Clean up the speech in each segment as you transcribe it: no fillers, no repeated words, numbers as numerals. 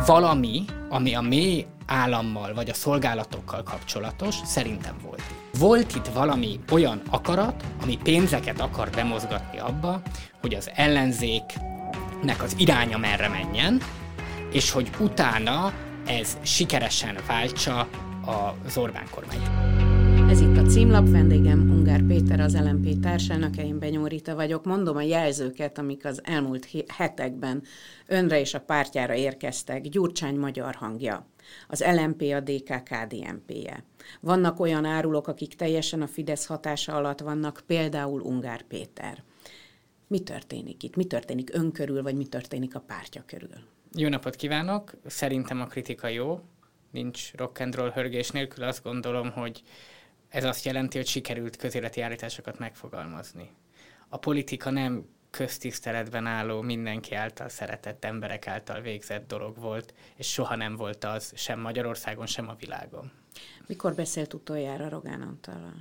valami, ami a mély állammal vagy a szolgálatokkal kapcsolatos, szerintem volt. Volt itt valami olyan akarat, ami pénzeket akar bemozgatni abba, hogy az ellenzéknek az iránya merre menjen, és hogy utána ez sikeresen váltsa az Orbán kormányt. Ez itt a címlap, vendégem Ungár Péter, az LMP társelnöke, én Benyó Rita vagyok. Mondom a jelzőket, amik az elmúlt hetekben önre és a pártjára érkeztek. Gyurcsány magyar hangja, az LMP a DK KDNP-je. Vannak olyan árulók, akik teljesen a Fidesz hatása alatt vannak, például Ungár Péter. Mi történik itt? Mi történik ön körül, vagy mi történik a pártja körül? Jó napot kívánok! Szerintem a kritika jó, nincs rock and roll hörgés nélkül. Azt gondolom, hogy ez azt jelenti, hogy sikerült közéleti állításokat megfogalmazni. A politika nem köztiszteletben álló, mindenki által szeretett, emberek által végzett dolog volt, és soha nem volt az sem Magyarországon, sem a világon. Mikor beszélt utoljára Rogán Antallal?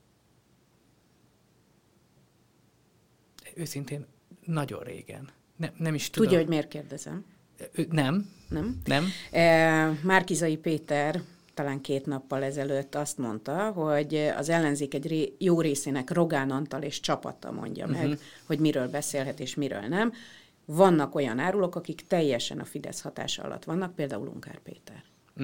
Őszintén nagyon régen. Nem is tudom. Tudja, hogy miért kérdezem? Nem. Nem? Márki-Zay Péter talán 2 nappal ezelőtt azt mondta, hogy az ellenzék egy jó részének Rogán Antal és csapata mondja meg, hogy miről beszélhet és miről nem. Vannak olyan árulók, akik teljesen a Fidesz hatása alatt vannak, például Ungár Péter.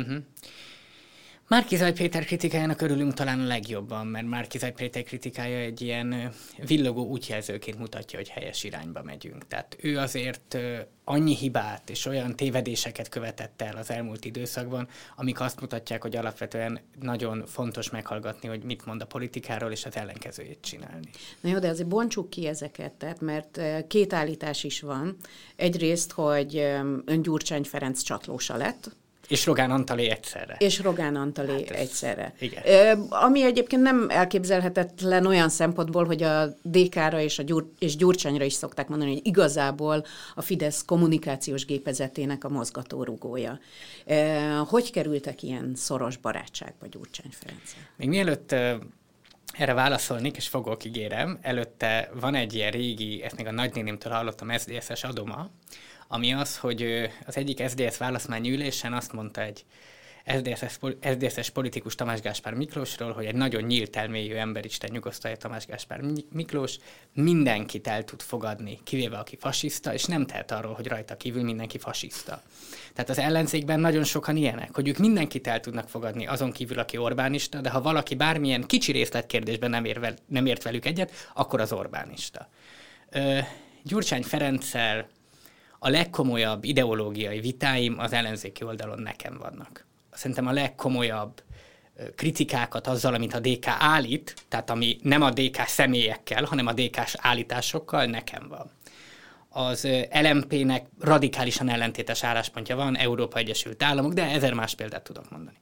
Márki-Zay Péter kritikájának örülünk talán a legjobban, mert Márki-Zay Péter kritikája egy ilyen villogó útjelzőként mutatja, hogy helyes irányba megyünk. Tehát ő azért annyi hibát és olyan tévedéseket követett el az elmúlt időszakban, amik azt mutatják, hogy alapvetően nagyon fontos meghallgatni, hogy mit mond a politikáról, és az ellenkezőjét csinálni. Na jó, de azért bontsuk ki ezeket, tehát, mert 2 állítás is van. Egyrészt, hogy ön Gyurcsány Ferenc csatlósa lett, és Rogán Antalé egyszerre. Egyszerre. Igen. Ami egyébként nem elképzelhetetlen olyan szempontból, hogy a DK-ra és Gyurcsányra is szokták mondani, hogy igazából a Fidesz kommunikációs gépezetének a mozgatórugója. Hogy kerültek ilyen szoros barátságba Gyurcsány Ferenccel? Még mielőtt erre válaszolnék, és fogok, ígérem, előtte van egy ilyen régi, ezt még a nagynénémtől hallottam, SZDSZ-es adoma, ami az, hogy az egyik SZDSZ választmányi ülésen azt mondta egy SZDSZ-es politikus Tamás Gáspár Miklósról, hogy egy nagyon nyílt elmélyű emberisten nyugosztalja Tamás Gáspár Miklós, mindenkit el tud fogadni, kivéve aki fasiszta, és nem tehet arról, hogy rajta kívül mindenki fasiszta. Tehát az ellenzékben nagyon sokan ilyenek, hogy ők mindenkit el tudnak fogadni, azon kívül, aki Orbánista, de ha valaki bármilyen kicsi részletkérdésben nem ért velük egyet, akkor az Orbánista. Gyurcsány Ferenccel a legkomolyabb ideológiai vitáim az ellenzéki oldalon nekem vannak. Szerintem a legkomolyabb kritikákat azzal, amit a DK állít, tehát ami nem a DK személyekkel, hanem a DK-s állításokkal nekem van. Az LMP-nek radikálisan ellentétes álláspontja van, Európa Egyesült Államok, de 1000 más példát tudok mondani.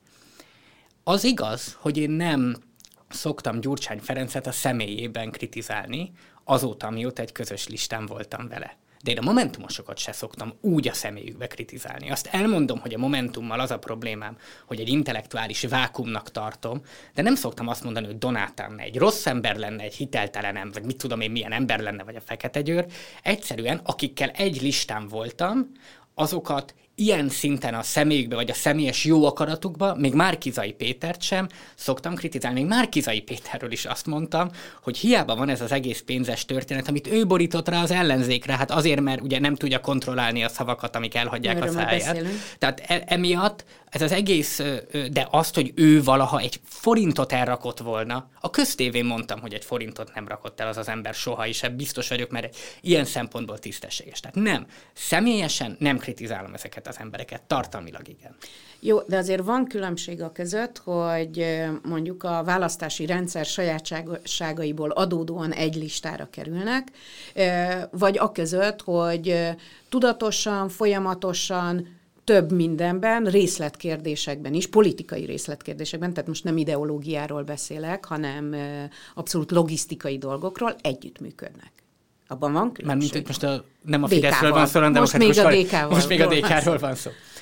Az igaz, hogy én nem szoktam Gyurcsány Ferencet a személyében kritizálni, azóta, amióta egy közös listán voltam vele. De én a momentumosokat se szoktam úgy a személyükbe kritizálni. Azt elmondom, hogy a Momentummal az a problémám, hogy egy intellektuális vákuumnak tartom, de nem szoktam azt mondani, hogy Donát Anna egy rossz ember lenne, egy hiteltelenem, vagy mit tudom én, milyen ember lenne, vagy a Fekete Győr. Egyszerűen, akikkel egy listán voltam, azokat ilyen szinten a személyükbe, vagy a személyes jó akaratukba, még Márki-Zay Pétert sem szoktam kritizálni. Még Márki-Zay Péterről is azt mondtam, hogy hiába van ez az egész pénzes történet, amit ő borított rá az ellenzékre, hát azért, mert ugye nem tudja kontrollálni a szavakat, amik elhagyják a száját. Tehát emiatt ez az egész, de azt, hogy ő valaha egy forintot elrakott volna, a köztévén mondtam, hogy egy forintot nem rakott el az az ember soha, és biztos vagyok, mert ilyen szempontból tisztességes. Tehát nem, személyesen nem kritizálom ezeket az embereket, tartalmilag igen. Jó, de azért van különbség a között, hogy mondjuk a választási rendszer sajátságaiból adódóan egy listára kerülnek, vagy a között, hogy tudatosan, folyamatosan, több mindenben, részletkérdésekben is, politikai részletkérdésekben, tehát most nem ideológiáról beszélek, hanem abszolút logisztikai dolgokról együttműködnek. Abban van különbség. Mármint most nem a Fideszről van szó, hanem most még a DK-val. Most még a DK-ról van szó.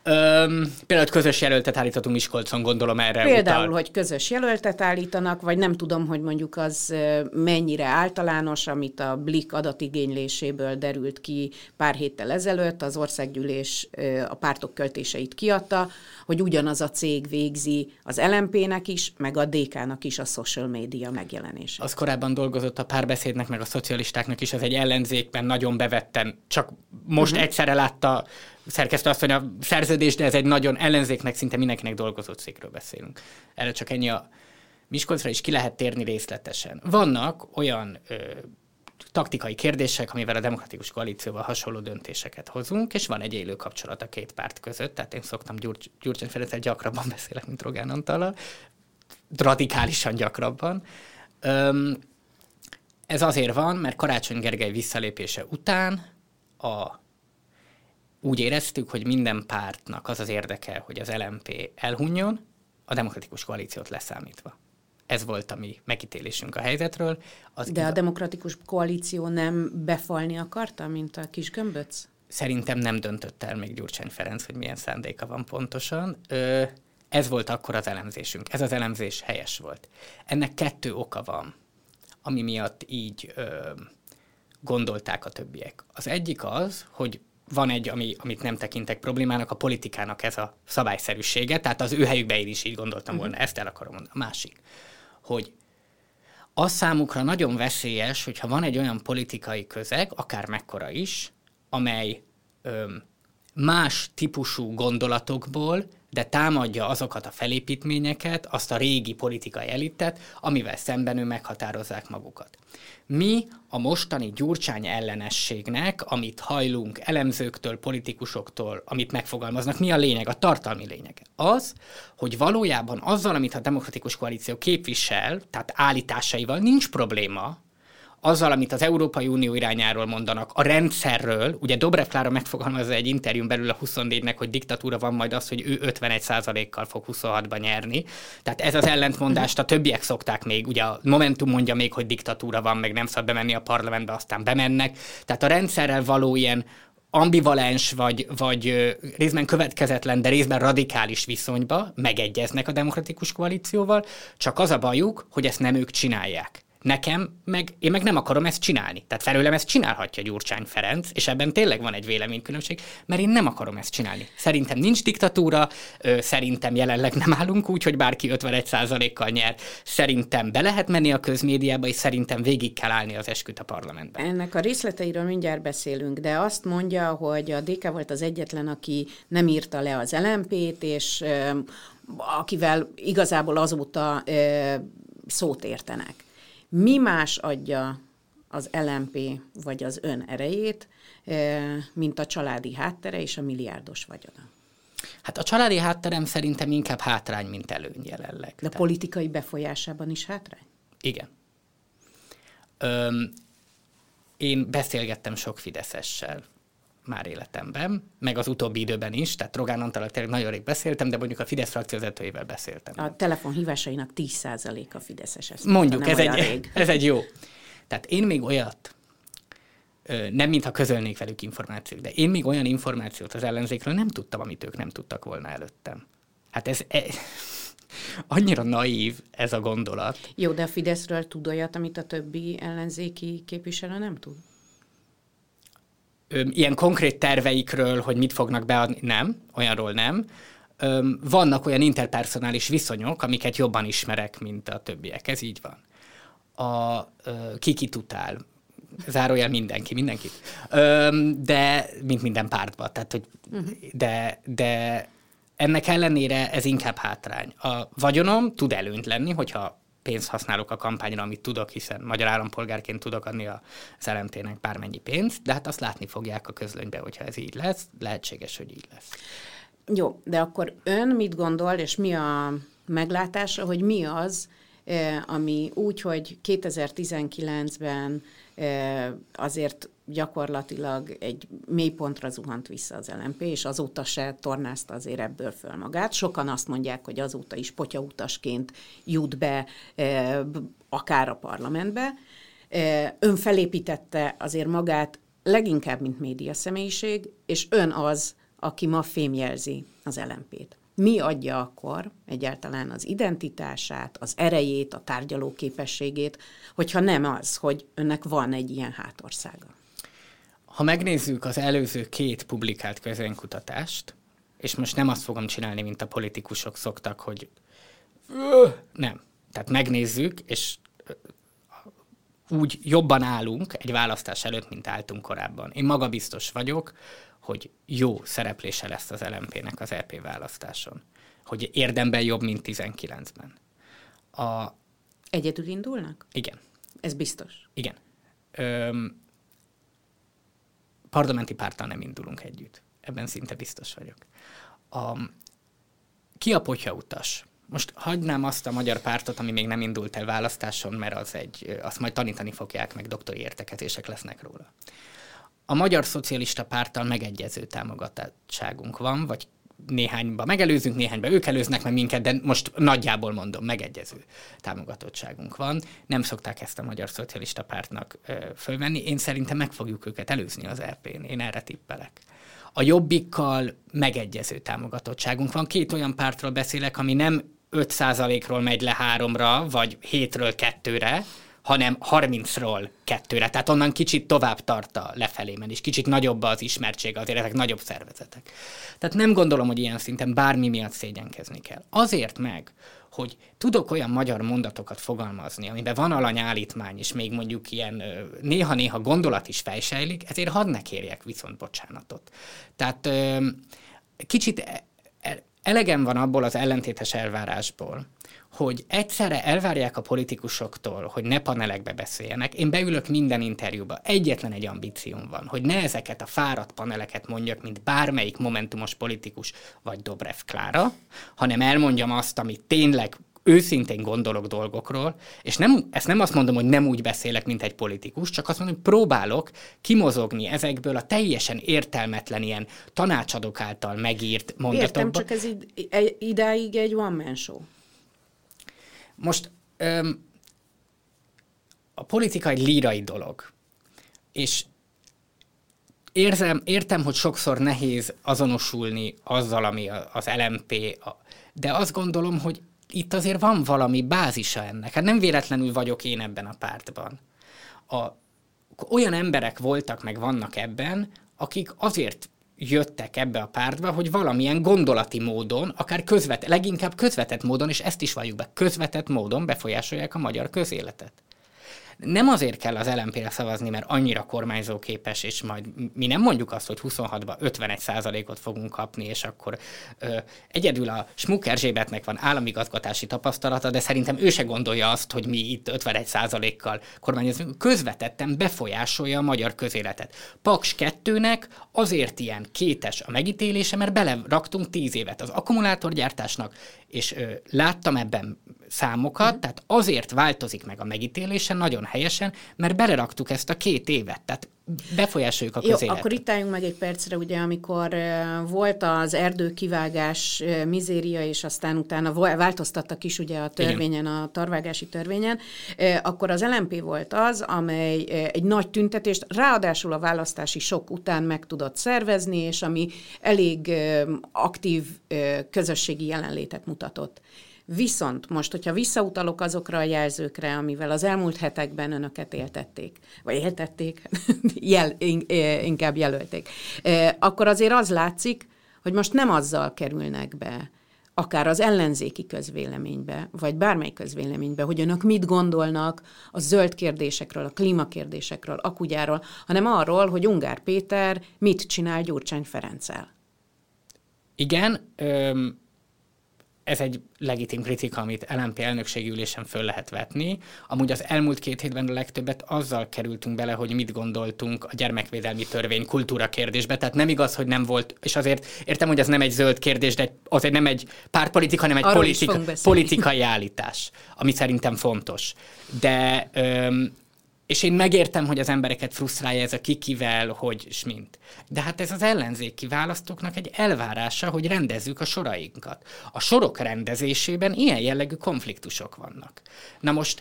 Például közös jelöltet állíthatunk Miskolcon, gondolom erre Például, utal. hogy közös jelöltet állítanak, vagy nem tudom, hogy mondjuk az mennyire általános, amit a Blik adatigényléséből derült ki pár héttel ezelőtt, az országgyűlés a pártok költéseit kiadta, hogy ugyanaz a cég végzi az LMP-nek is, meg a DK-nak is a social media megjelenését. Az korábban dolgozott a Párbeszédnek, meg a szocialistáknak is, az egy ellenzékben nagyon bevetten, csak most egyszerre látta szerkesztő asszony a szerződés, de ez egy nagyon ellenzéknek, szinte mindenkinek dolgozott cégről beszélünk. Erre csak ennyi. A Miskolcra is ki lehet térni részletesen. Vannak olyan taktikai kérdések, amivel a demokratikus koalícióval hasonló döntéseket hozunk, és van egy élő kapcsolat a két párt között, tehát én szoktam Gyurcsány Ferenccel gyakrabban beszélek, mint Rogán Antallal, radikálisan gyakrabban. Ez azért van, mert Karácsony Gergely visszalépése után úgy éreztük, hogy minden pártnak az az érdeke, hogy az LMP elhunjon, a demokratikus koalíciót leszámítva. Ez volt a mi megítélésünk a helyzetről. De a demokratikus koalíció nem befalni akarta, mint a kis gömböc? Szerintem nem döntött el még Gyurcsány Ferenc, hogy milyen szándéka van pontosan. Ez volt akkor az elemzésünk. Ez az elemzés helyes volt. Ennek 2 oka van, ami miatt így gondolták a többiek. Az egyik az, hogy van egy, amit nem tekintek problémának, a politikának ez a szabályszerűsége, tehát az ő helyükbe én is így gondoltam volna, ezt el akarom mondani. A másik, hogy az számukra nagyon veszélyes, hogyha van egy olyan politikai közeg, akár mekkora is, amely más típusú gondolatokból, de támadja azokat a felépítményeket, azt a régi politikai elitet, amivel szemben ő meghatározzák magukat. Mi a mostani Gyurcsány ellenességnek, amit hajlunk elemzőktől, politikusoktól, amit megfogalmaznak, mi a lényeg, a tartalmi lényeg? Az, hogy valójában azzal, amit a demokratikus koalíció képvisel, tehát állításaival nincs probléma, azzal, amit az Európai Unió irányáról mondanak, a rendszerről, ugye Dobrev Klára megfogalmazza egy interjún belül a 24-nek, hogy diktatúra van, majd az, hogy ő 51%-kal fog 26-ban nyerni. Tehát ez az ellentmondást a többiek szokták még, ugye a Momentum mondja még, hogy diktatúra van, meg nem szabad bemenni a parlamentbe, aztán bemennek. Tehát a rendszerrel való ilyen ambivalens, vagy részben következetlen, de részben radikális viszonyba megegyeznek a demokratikus koalícióval, csak az a bajuk, hogy ezt nem ők csinálják. Én meg nem akarom ezt csinálni. Tehát felőlem ezt csinálhatja Gyurcsány Ferenc, és ebben tényleg van egy véleménykülönbség, mert én nem akarom ezt csinálni. Szerintem nincs diktatúra, szerintem jelenleg nem állunk úgy, hogy bárki 51%-kal nyer. Szerintem be lehet menni a közmédiába, és szerintem végig kell állni az esküt a parlamentben. Ennek a részleteiről mindjárt beszélünk, de azt mondja, hogy a DK volt az egyetlen, aki nem írta le az LMP-t, és akivel igazából azóta szót értenek. Mi más adja az LMP vagy az ön erejét, mint a családi háttere és a milliárdos vagyona? Hát a családi hátterem szerintem inkább hátrány, mint előny jelenleg. De politikai befolyásában is hátrány? Igen. Én beszélgettem sok fideszessel már életemben, meg az utóbbi időben is, tehát Rogán Antallal tényleg nagyon rég beszéltem, de mondjuk a Fidesz frakció vezetőjével beszéltem. A telefonhívásainak 10%-a fideszes. Mondjuk, ez egy jó. Tehát én még olyat, nem mintha közölnék velük információt, de én még olyan információt az ellenzékről nem tudtam, amit ők nem tudtak volna előttem. Hát ez annyira naív ez a gondolat. Jó, de a Fideszről tud olyat, amit a többi ellenzéki képviselő nem tud? Ilyen konkrét terveikről, hogy mit fognak beadni, nem, olyanról nem. Vannak olyan interpersonális viszonyok, amiket jobban ismerek, mint a többiek. Ez így van. Kikit utál, zárójel mindenkit. De, mint minden pártban. Tehát, hogy, de ennek ellenére ez inkább hátrány. A vagyonom tud előnyt lenni, hogyha pénzt használok a kampányra, amit tudok, hiszen magyar állampolgárként tudok adni az LMT-nek bármennyi pénzt, de hát azt látni fogják a közlönyben, hogyha ez így lesz, lehetséges, hogy így lesz. Jó, de akkor ön mit gondol, és mi a meglátása, hogy mi az, ami úgy, hogy 2019-ben azért gyakorlatilag egy mélypontra zuhant vissza az LMP, és azóta se tornázta azért ebből föl magát. Sokan azt mondják, hogy azóta is potyautasként jut be akár a parlamentbe. Ön felépítette azért magát leginkább, mint média személyiség, és ön az, aki ma fémjelzi az LMP-t. Mi adja akkor egyáltalán az identitását, az erejét, a tárgyalóképességét, hogyha nem az, hogy önnek van egy ilyen hátországa? Ha megnézzük az előző 2 publikált közvéleménykutatást, és most nem azt fogom csinálni, mint a politikusok szoktak, hogy nem. Tehát megnézzük, és úgy jobban állunk egy választás előtt, mint álltunk korábban. Én magabiztos vagyok, hogy jó szereplése lesz az LMP-nek az EP választáson. Hogy érdemben jobb, mint 19-ben. Egyedül indulnak? Igen. Ez biztos? Igen. Parlamenti párttal nem indulunk együtt. Ebben szinte biztos vagyok. Ki a potyautas? Most hagynám azt a magyar pártot, ami még nem indult el választáson, mert azt majd tanítani fogják, meg doktori értekezések lesznek róla. A Magyar Szocialista Párttal megegyező támogatottságunk van, vagy néhányba megelőzünk, néhányba ők előznek meg minket, de most nagyjából mondom, megegyező támogatottságunk van. Nem szokták ezt a Magyar Szocialista Pártnak fölvenni. Én szerintem meg fogjuk őket előzni az RP-n. Én erre tippelek. A Jobbikkal megegyező támogatottságunk van. 2 olyan pártról beszélek, ami nem 5%-ról megy le 3-ra, vagy 7-ről 2-re, hanem 30-ról 2-re. Tehát onnan kicsit tovább tart a lefelé menés. Kicsit nagyobb az ismertsége, azért ezek nagyobb szervezetek. Tehát nem gondolom, hogy ilyen szinten bármi miatt szégyenkezni kell. Azért meg, hogy tudok olyan magyar mondatokat fogalmazni, amiben van alanyállítmány, és még mondjuk ilyen néha-néha gondolat is fejsejlik, ezért hadd ne kérjek viszont bocsánatot. Tehát kicsit elegem van abból az ellentétes elvárásból, hogy egyszerre elvárják a politikusoktól, hogy ne panelekbe beszéljenek. Én beülök minden interjúba. Egyetlen egy ambícióm van, hogy ne ezeket a fáradt paneleket mondjak, mint bármelyik momentumos politikus vagy Dobrev Klára, hanem elmondjam azt, amit tényleg őszintén gondolok dolgokról, és ezt nem azt mondom, hogy nem úgy beszélek, mint egy politikus, csak azt mondom, hogy próbálok kimozogni ezekből a teljesen értelmetlen ilyen tanácsadók által megírt mondatokba. Értem, csak ez idáig egy one-man show. Most a politika egy lírai dolog, és értem, hogy sokszor nehéz azonosulni azzal, ami az LMP, de azt gondolom, hogy itt azért van valami bázisa ennek. Hát nem véletlenül vagyok én ebben a pártban. Olyan emberek voltak, meg vannak ebben, akik azért jöttek ebbe a pártba, hogy valamilyen gondolati módon, akár leginkább közvetett módon, és ezt is valljuk be, közvetett módon befolyásolják a magyar közéletet. Nem azért kell az LMP-re szavazni, mert annyira kormányzóképes, és majd mi nem mondjuk azt, hogy 26-ban 51%-ot fogunk kapni, és akkor egyedül a Schmuck Erzsébetnek van államigazgatási tapasztalata, de szerintem ő se gondolja azt, hogy mi itt 51%-kal kormányozunk. Közvetetten befolyásolja a magyar közéletet. Paks 2-nek azért ilyen kétes a megítélése, mert beleraktunk 10 évet az akkumulátorgyártásnak, és láttam ebben számokat, tehát azért változik meg a megítélése nagyon helyesen, mert beleraktuk ezt a 2 évet, tehát befolyásoljuk a közéletet. Jó, akkor itt álljunk meg egy percre, ugye, amikor volt az erdőkivágás mizéria, és aztán utána változtattak is ugye a törvényen, a tarvágási törvényen, akkor az LMP volt az, amely egy nagy tüntetést, ráadásul a választási sok után meg tudott szervezni, és ami elég aktív közösségi jelenlétet mutatott. Viszont most, hogyha visszautalok azokra a jelzőkre, amivel az elmúlt hetekben önöket inkább jelölték, akkor azért az látszik, hogy most nem azzal kerülnek be, akár az ellenzéki közvéleménybe, vagy bármely közvéleménybe, hogy önök mit gondolnak a zöld kérdésekről, a klímakérdésekről, a kutyáról, hanem arról, hogy Ungár Péter mit csinál Gyurcsány Ferenccel. Igen, ez egy legitim kritika, amit LMP elnökségi ülésen föl lehet vetni. Amúgy az elmúlt 2 hétben a legtöbbet azzal kerültünk bele, hogy mit gondoltunk a gyermekvédelmi törvény kultúra kérdésbe. Tehát nem igaz, hogy nem volt, és azért értem, hogy ez nem egy zöld kérdés, de azért nem egy pártpolitika, hanem egy politikai állítás, ami szerintem fontos. De és én megértem, hogy az embereket frusztrálja ez a kikivel, hogy s mint. De hát ez az ellenzéki választóknak egy elvárása, hogy rendezzük a sorainkat. A sorok rendezésében ilyen jellegű konfliktusok vannak. Na most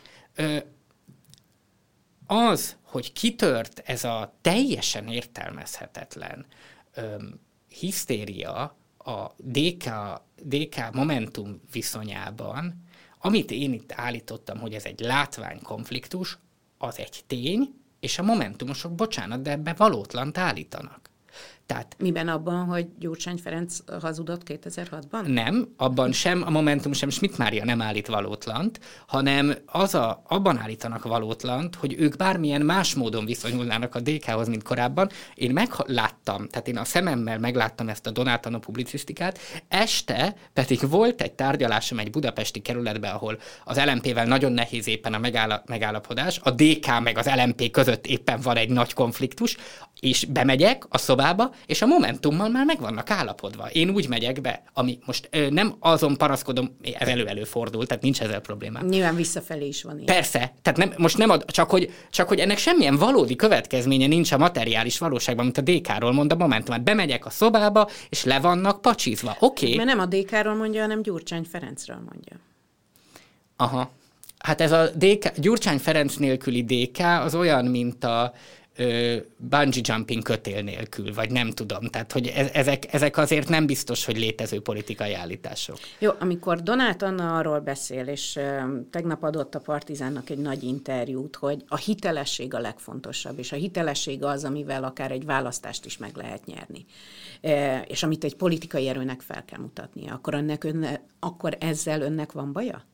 az, hogy kitört ez a teljesen értelmezhetetlen hisztéria a DK Momentum viszonyában, amit én itt állítottam, hogy ez egy látványkonfliktus, az egy tény, és a momentumosok, bocsánat, de ebbe valótlant állítanak. Tehát, miben abban, hogy Gyurcsány Ferenc hazudott 2006-ban? Nem, abban sem a Momentum, sem Schmidt Mária nem állít valótlant, hanem abban állítanak valótlant, hogy ők bármilyen más módon viszonyulnának a DK-hoz, mint korábban. Én megláttam, tehát én a szememmel megláttam ezt a Donátana publicisztikát, este pedig volt egy tárgyalásom egy budapesti kerületben, ahol az LMP-vel nagyon nehéz éppen a megállapodás, a DK meg az LMP között éppen van egy nagy konfliktus, és bemegyek a szobába, és a Momentummal már meg vannak állapodva. Én úgy megyek be, ami most nem azon panaszkodom, ez előfordul, tehát nincs ezzel problémám. Nyilván visszafelé is van ilyen. Persze, tehát most nem csak hogy ennek semmilyen valódi következménye nincs a materiális valóságban, mint a DK-ról mond a Momentum. Hát bemegyek a szobába, és le vannak pacsizva. Oké. Mert nem a DK-ról mondja, hanem Gyurcsány Ferencről mondja. Aha. Hát ez a Gyurcsány Ferenc nélküli DK az olyan, mint a bungee jumping kötél nélkül, vagy nem tudom. Tehát, hogy ezek azért nem biztos, hogy létező politikai állítások. Jó, amikor Donát Anna arról beszél, és tegnap adott a Partizánnak egy nagy interjút, hogy a hitelesség a legfontosabb, és a hitelesség az, amivel akár egy választást is meg lehet nyerni, és amit egy politikai erőnek fel kell mutatnia, akkor ezzel önnek van baja?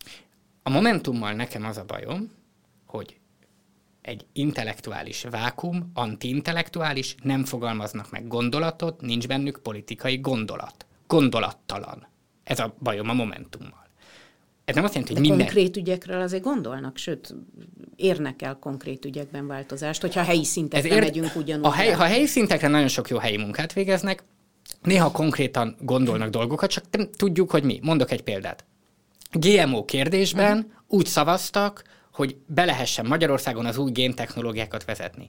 A Momentummal nekem az a bajom, hogy egy intellektuális vákum, anti-intellektuális, nem fogalmaznak meg gondolatot, nincs bennük politikai gondolat. Gondolattalan. Ez a bajom a Momentummal. Ez nem azt jelenti, hogy minden... konkrét ügyekről azért gondolnak, sőt, érnek el konkrét ügyekben változást, hogyha helyi szintekre megyünk ugyanúgy. Ha helyi szintekre nagyon sok jó helyi munkát végeznek, néha konkrétan gondolnak dolgokat, csak nem tudjuk, hogy mi. Mondok egy példát. GMO kérdésben úgy szavaztak, hogy be lehessen Magyarországon az új géntechnológiákat vezetni.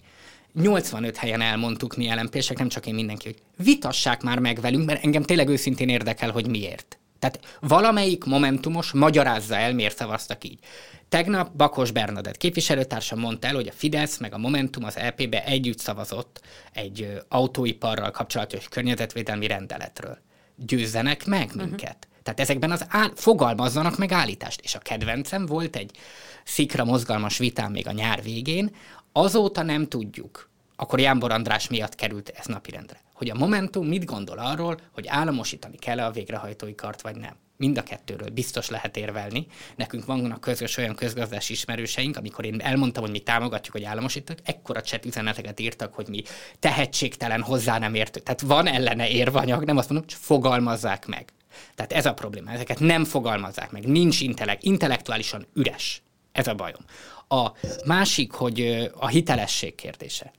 85 helyen elmondtuk mi LMP-sek, nem csak én, mindenki, hogy vitassák már meg velünk, mert engem tényleg őszintén érdekel, hogy miért. Tehát valamelyik momentumos magyarázza el, miért szavaztak így. Tegnap Bakos Bernadett képviselőtársam mondta el, hogy a Fidesz meg a Momentum az EP-be együtt szavazott egy autóiparral kapcsolatos környezetvédelmi rendeletről. Győzzenek meg minket. Tehát ezekben fogalmazzanak meg állítást. És a kedvencem volt egy szikra mozgalmas vitám még a nyár végén, azóta nem tudjuk, akkor Jámbor András miatt került ez napirendre, hogy a Momentum mit gondol arról, hogy államosítani kell a végrehajtói kart, vagy nem. Mind a kettőről biztos lehet érvelni. Nekünk vannak közös olyan közgazdási ismerőseink, amikor én elmondtam, hogy mi támogatjuk, hogy államosítok, ekkora chat üzeneteket írtak, hogy mi tehetségtelen, hozzá nem értő. Tehát van ellene érvanyag, nem azt mondom, csak fogalmazzák meg. Tehát ez a probléma, ezeket nem fogalmazzák meg, nincs intellektuálisan üres. Ez a bajom. A másik, hogy a hitelesség kérdése.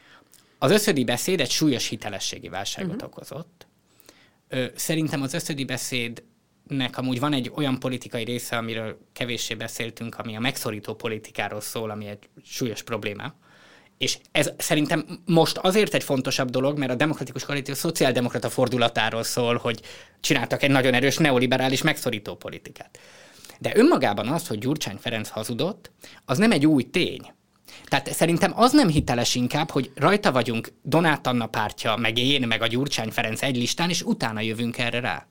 Az Összödi beszéd egy súlyos hitelességi válságot okozott. Szerintem az Összödi beszédnek amúgy van egy olyan politikai része, amiről kevéssé beszéltünk, ami a megszorító politikáról szól, ami egy súlyos probléma. És ez szerintem most azért egy fontosabb dolog, mert a Demokratikus Koalíció szociáldemokrata fordulatáról szól, hogy csináltak egy nagyon erős neoliberális megszorító politikát. De önmagában az, hogy Gyurcsány Ferenc hazudott, az nem egy új tény. Tehát szerintem az nem hiteles inkább, hogy rajta vagyunk Donát Anna pártja, meg én, meg a Gyurcsány Ferenc egy listán, és utána jövünk erre rá.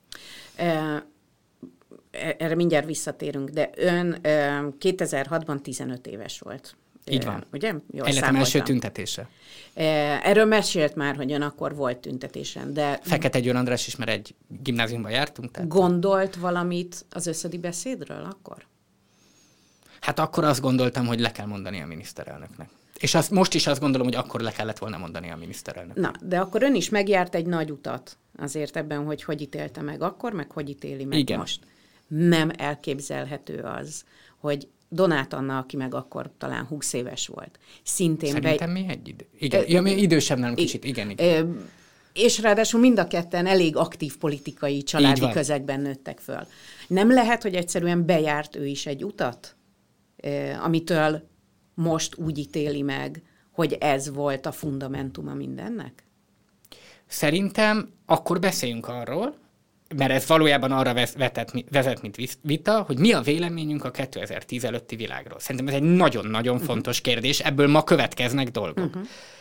Erre mindjárt visszatérünk, de ön 2006-ban 15 éves volt. Így van. Ugye? Életem első tüntetése. Erről mesélt már, hogy ön akkor volt tüntetésen, de... Fekete Győr András is, mert egy gimnáziumban jártunk. Tehát... Gondolt valamit az Összödi beszédről akkor? Hát akkor azt gondoltam, hogy le kell mondani a miniszterelnöknek. És most is azt gondolom, hogy akkor le kellett volna mondani a miniszterelnöknek. Na, de akkor ön is megjárt egy nagy utat azért ebben, hogy ítélte meg akkor, meg hogy ítéli meg most. Nem elképzelhető az, hogy Donát Anna, aki meg akkor talán 20 éves volt, szintén... Szerintem mi egy idő. Igen, mi idősebb nálunk kicsit, igen. És ráadásul mind a ketten elég aktív politikai családi közegben nőttek föl. Nem lehet, hogy egyszerűen bejárt ő is egy utat, amitől most úgy ítéli meg, hogy ez volt a fundamentuma mindennek? Szerintem akkor beszéljünk arról, mert ez valójában arra vezet, mint vita, hogy mi a véleményünk a 2010 előtti világról. Szerintem ez egy nagyon-nagyon fontos kérdés, ebből ma következnek dolgok.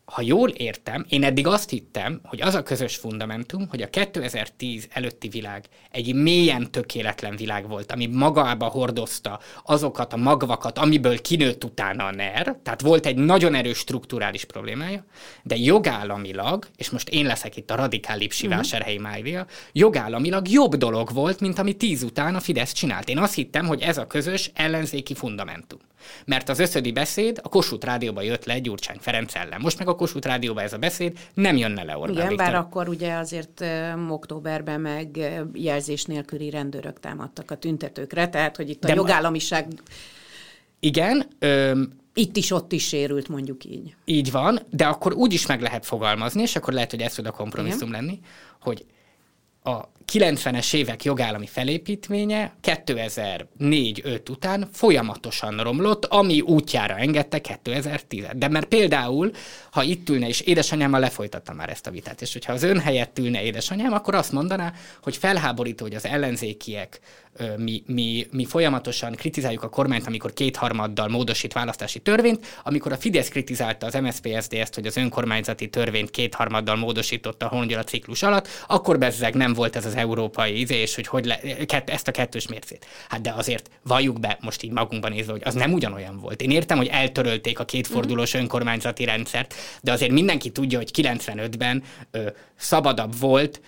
ha jól értem, én eddig azt hittem, hogy az a közös fundamentum, hogy a 2010 előtti világ egy mélyen tökéletlen világ volt, ami magába hordozta azokat a magvakat, amiből kinőtt utána a NER, tehát volt egy nagyon erős strukturális problémája, de jogállamilag, és most én leszek itt a radikál Lipsi Vásárhelyi Mária, jogállamilag jobb dolog volt, mint ami 10 után a Fidesz csinált. Én azt hittem, hogy ez a közös ellenzéki fundamentum. Mert az összödi beszéd a Kossuth Rádióba jött le Gyurcsány Ferenc ellen. Most meg a Kossuth Rádióba ez a beszéd nem jönne le Orbán Igen, Viktor. bár akkor ugye azért októberben meg jelzés nélküli rendőrök támadtak a tüntetőkre, tehát hogy itt a jogállamiság... Igen. Itt is, ott is sérült, mondjuk így. Így van, de akkor úgy is meg lehet fogalmazni, és akkor lehet, hogy ez tud a kompromisszum lenni, hogy a 90-es évek jogállami felépítménye 2004-5 után folyamatosan romlott, ami útjára engedte 2010-et. De mert például, ha itt ülne, és édesanyámmal lefolytattam már ezt a vitát, és hogyha az ön helyett ülne édesanyám, akkor azt mondaná, hogy felháborító, hogy az ellenzékiek mi folyamatosan kritizáljuk a kormányt, amikor 2/3 módosít választási törvényt, amikor a Fidesz kritizálta az MSZP-SZDSZ-t, hogy az önkormányzati törvényt 2/3 módosította a Hongyala ciklus alatt, akkor bezzeg nem volt ez az európai és hogy ezt a kettős mércét. Hát de azért valljuk be, most így magunkban nézve, hogy az nem ugyanolyan volt. Én értem, hogy eltörölték a kétfordulós önkormányzati rendszert, de azért mindenki tudja, hogy 95-ben szabadabb volt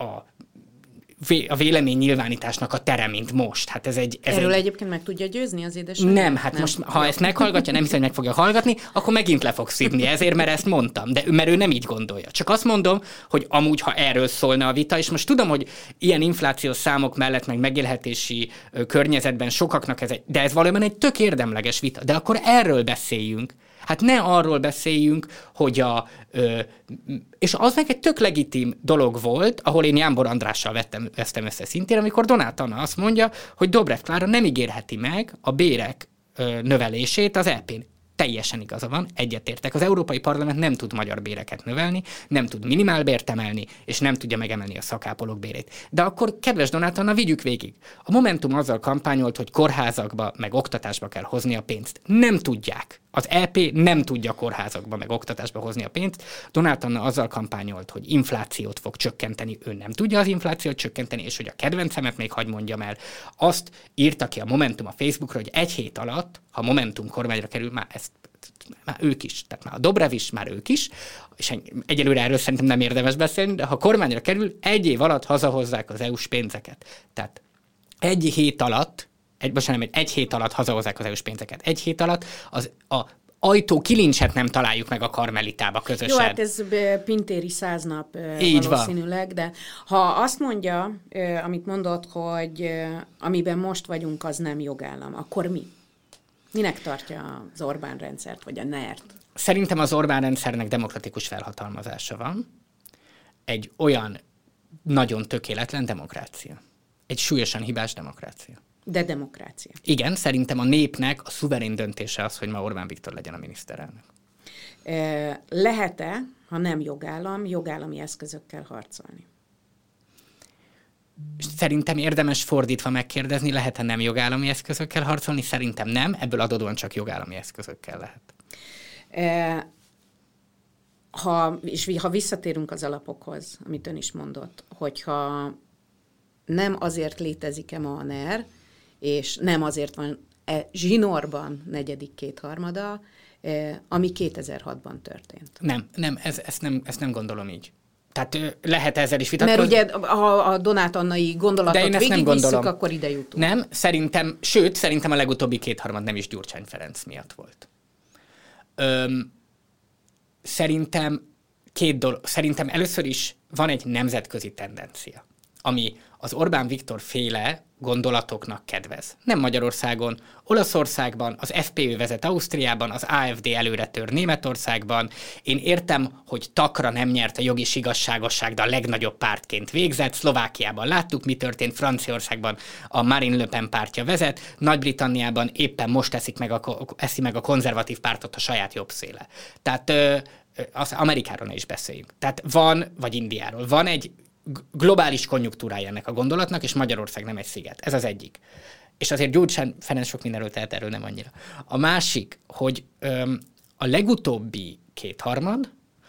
a véleménynyilvánításnak a tere, mint most. Hát Erről egyébként meg tudja győzni az édesanyja? Nem, hát nem. Most, ha ezt meghallgatja, nem hiszem, hogy meg fogja hallgatni, akkor megint le fog szívni ezért, mert ezt mondtam, mert ő nem így gondolja. Csak azt mondom, hogy amúgy, ha erről szólna a vita, és most tudom, hogy ilyen inflációs számok mellett, meg megélhetési környezetben sokaknak de ez valójában egy tök érdemleges vita, de akkor erről beszéljünk. Hát ne arról beszéljünk, hogy és az meg egy tök legitim dolog volt, ahol én Jámbor Andrással vettem össze szintén, amikor Donát Anna azt mondja, hogy Dobrev Klára nem ígérheti meg a bérek növelését az EP-n. Teljesen igaza van, egyetértek. Az Európai Parlament nem tud magyar béreket növelni, nem tud minimálbért emelni, és nem tudja megemelni a szakápolók bérét. De akkor, kedves Donát Anna, vigyük végig. A Momentum azzal kampányolt, hogy kórházakba, meg oktatásba kell hozni a pénzt. Nem tudják. Az EP nem tudja kórházakba, meg oktatásba hozni a pénzt. Donát Anna azzal kampányolt, hogy inflációt fog csökkenteni. Ő nem tudja az inflációt csökkenteni, és hogy a kedvencemet még hadd mondjam el. Azt írta ki a Momentum a Facebookra, hogy 1 hét alatt, ha Momentum kormányra kerül, már ők is, tehát már a Dobrev is, már ők is, és egyelőre erről szerintem nem érdemes beszélni, de ha kormányra kerül, 1 év alatt hazahozzák az EU-s pénzeket. Tehát 1 hét alatt, egy hét alatt hazahozzák az EU-s pénzeket. 1 hét alatt a ajtó kilincset nem találjuk meg a Karmelitába közösen. Jó, hát ez pintéri 100 nap valószínűleg, de ha azt mondja, amit mondott, hogy amiben most vagyunk, az nem jogállam, akkor mi? Minek tartja az Orbán rendszert, vagy a NER-t? Szerintem az Orbán rendszernek demokratikus felhatalmazása van. Egy olyan nagyon tökéletlen demokrácia. Egy súlyosan hibás demokrácia. De demokrácia. Igen, szerintem a népnek a szuverén döntése az, hogy ma Orbán Viktor legyen a miniszterelnök. Lehet-e, ha nem jogállam, jogállami eszközökkel harcolni? Szerintem érdemes fordítva megkérdezni, lehet-e nem jogállami eszközökkel harcolni? Szerintem nem, ebből adódóan csak jogállami eszközökkel lehet. Ha visszatérünk az alapokhoz, amit ön is mondott, hogyha nem azért létezik-e ma a NER, és nem azért van zsinórban 4. kétharmada, ami 2006-ban történt. Nem, ezt nem gondolom így. Tehát lehet ezzel is vitatkozni. Mert ugye, ha a Donát Annai gondolatot végigvisszük, akkor ide jutunk. Nem, szerintem a legutóbbi 2/3 nem is Gyurcsány Ferenc miatt volt. Szerintem először is van egy nemzetközi tendencia, ami az Orbán Viktor féle gondolatoknak kedvez. Nem Magyarországon, Olaszországban, az FPÖ vezet Ausztriában, az AfD előre tör Németországban. Én értem, hogy takra nem nyert a jog és igazságosság, de a legnagyobb pártként végzett. Szlovákiában láttuk, mi történt, Franciaországban a Marine Le Pen pártja vezet, Nagy-Britanniában éppen most eszi meg a konzervatív pártot a saját jobb széle. Tehát az Amerikáról ne is beszéljünk. Tehát vagy Indiáról, van egy globális konjunktúrája ennek a gondolatnak, és Magyarország nem egy sziget. Ez az egyik. És azért Gyurcsány Ferenc sok mindenről tehet, erről nem annyira. A másik, hogy a legutóbbi 2/3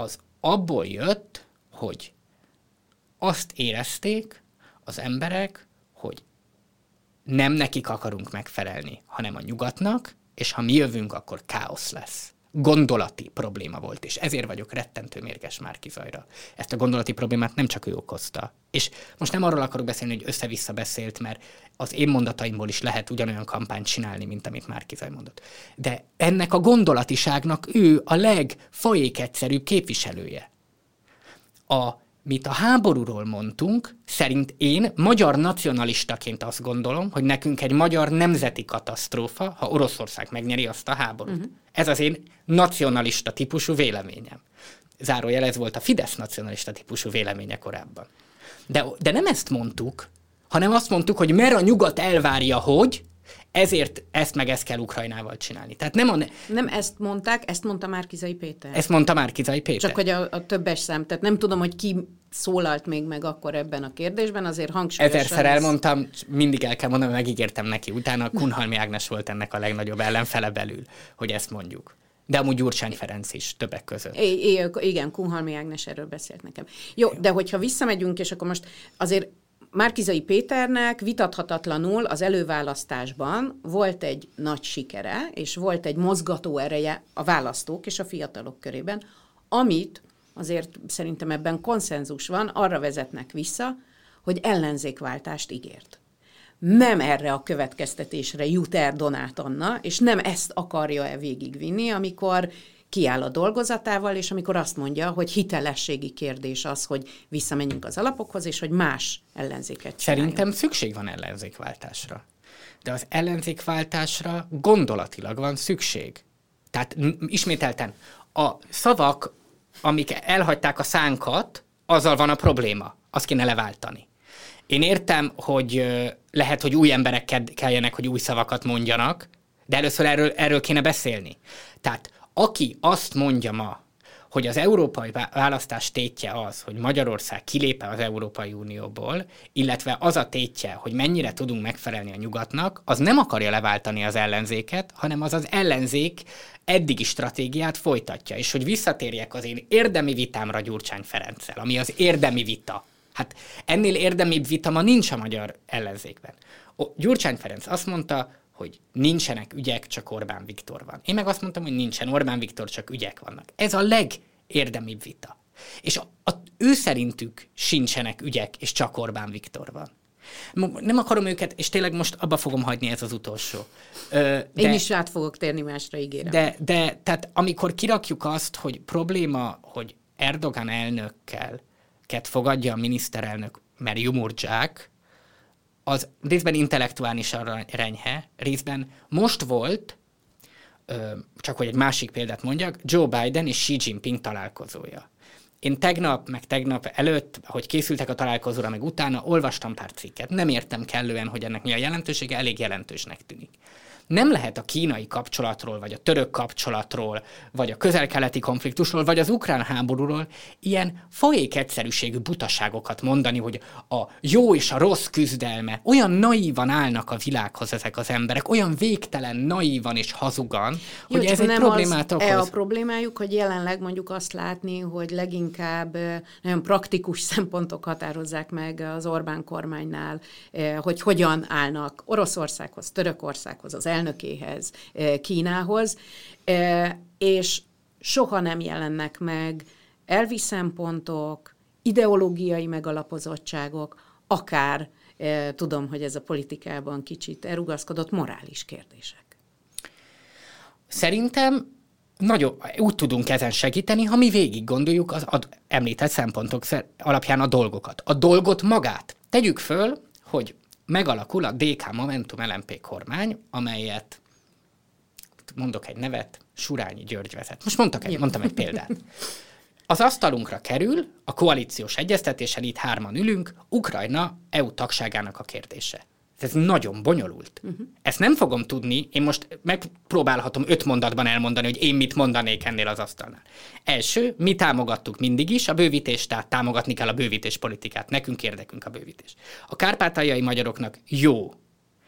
az abból jött, hogy azt érezték az emberek, hogy nem nekik akarunk megfelelni, hanem a nyugatnak, és ha mi jövünk, akkor káosz lesz. Gondolati probléma volt, és ezért vagyok rettentő mérges Márki-Zajra. Ezt a gondolati problémát nem csak ő okozta. És most nem arról akarok beszélni, hogy össze-vissza beszélt, mert az én mondataimból is lehet ugyanolyan kampányt csinálni, mint amit Márki-Zaj mondott. De ennek a gondolatiságnak ő a legfajékegyszerűbb képviselője. Mit a háborúról mondtunk, szerint én magyar nacionalistaként azt gondolom, hogy nekünk egy magyar nemzeti katasztrófa, ha Oroszország megnyeri azt a háborút. Uh-huh. Ez az én nacionalista típusú véleményem. Zárójel, ez volt a Fidesz nacionalista típusú véleménye korábban. De nem ezt mondtuk, hanem azt mondtuk, hogy mert a nyugat elvárja, hogy ezért ezt kell Ukrajnával csinálni. Tehát nem ezt mondták, ezt mondta Márki-Zay Péter. Ezt mondta Márki-Zay Péter. Csak hogy a többes szám, tehát nem tudom, hogy ki szólalt még meg akkor ebben a kérdésben, azért hangsúlyosan. Ezerszer elmondtam, mindig el kell mondanom, megígértem neki. Utána Kunhalmi Ágnes volt ennek a legnagyobb ellenfele belül, hogy ezt mondjuk. De amúgy Gyurcsány Ferenc is többek között. Igen, Kunhalmi Ágnes erről beszélt nekem. Jó, de hogyha visszamegyünk, és akkor most azért Márki-Zay Péternek vitathatatlanul az előválasztásban volt egy nagy sikere, és volt egy mozgató ereje a választók és a fiatalok körében, amit azért szerintem ebben konszenzus van, arra vezetnek vissza, hogy ellenzékváltást ígért. Nem erre a következtetésre jut el Donát Anna, és nem ezt akarja-e végigvinni, amikor kiáll a dolgozatával, és amikor azt mondja, hogy hitelességi kérdés az, hogy visszamenjünk az alapokhoz, és hogy más ellenzéket csináljunk. Szerintem szükség van ellenzékváltásra. De az ellenzékváltásra gondolatilag van szükség. Tehát ismételten, a szavak, amik elhagyták a szánkat, azzal van a probléma. Azt kéne leváltani. Én értem, hogy lehet, hogy új emberek kelljenek, hogy új szavakat mondjanak, de először erről kéne beszélni. Tehát aki azt mondja ma, hogy az európai választás tétje az, hogy Magyarország kilép az Európai Unióból, illetve az a tétje, hogy mennyire tudunk megfelelni a nyugatnak, az nem akarja leváltani az ellenzéket, hanem az ellenzék eddigi stratégiát folytatja. És hogy visszatérjek az én érdemi vitámra Gyurcsány Ferenccel, ami az érdemi vita. Hát ennél érdemibb vita ma nincs a magyar ellenzékben. Gyurcsány Ferenc azt mondta, hogy nincsenek ügyek, csak Orbán Viktor van. Én meg azt mondtam, hogy nincsen Orbán Viktor, csak ügyek vannak. Ez a legérdemibb vita. És ő szerintük sincsenek ügyek, és csak Orbán Viktor van. Nem akarom őket, és tényleg most abba fogom hagyni, ez az utolsó. Én is át fogok térni másra, ígérem. De tehát amikor kirakjuk azt, hogy probléma, hogy Erdogan elnökkel fogadja a miniszterelnök, mert jumurdzsák, az részben intellektuális renyhe, részben most volt, csak hogy egy másik példát mondjak, Joe Biden és Xi Jinping találkozója. Én tegnap előtt, hogy készültek a találkozóra, meg utána olvastam pár cikket. Nem értem kellően, hogy ennek mi a jelentősége, elég jelentősnek tűnik. Nem lehet a kínai kapcsolatról, vagy a török kapcsolatról, vagy a közel-keleti konfliktusról, vagy az ukrán háborúról ilyen folyék egyszerűségű butaságokat mondani, hogy a jó és a rossz küzdelme. Olyan naívan állnak a világhoz ezek az emberek, olyan végtelen naívan és hazugan, hogy ez egy problémát okoz. A problémájuk, hogy jelenleg mondjuk azt látni, hogy leginkább nagyon praktikus szempontok határozzák meg az Orbán kormánynál, hogy hogyan állnak Oroszországhoz, Törökországhoz, az elnökéhez, Kínához, és soha nem jelennek meg elvi szempontok, ideológiai megalapozottságok, akár tudom, hogy ez a politikában kicsit elrugaszkodott morális kérdések. Szerintem úgy tudunk ezen segíteni, ha mi végig gondoljuk az említett szempontok alapján a dolgokat. A dolgot magát. Tegyük föl, hogy megalakul a DK Momentum LMP kormány, amelyet, mondok egy nevet, Surányi György vezet. Most mondtam egy példát. Az asztalunkra kerül, a koalíciós egyeztetésen itt 3-an ülünk, Ukrajna EU tagságának a kérdése. Ez nagyon bonyolult. Ezt nem fogom tudni, én most megpróbálhatom 5 mondatban elmondani, hogy én mit mondanék ennél az asztalnál. Első, mi támogattuk mindig is a bővítést, tehát támogatni kell a bővítés politikát. Nekünk érdekünk a bővítés. A kárpátaljai magyaroknak jó.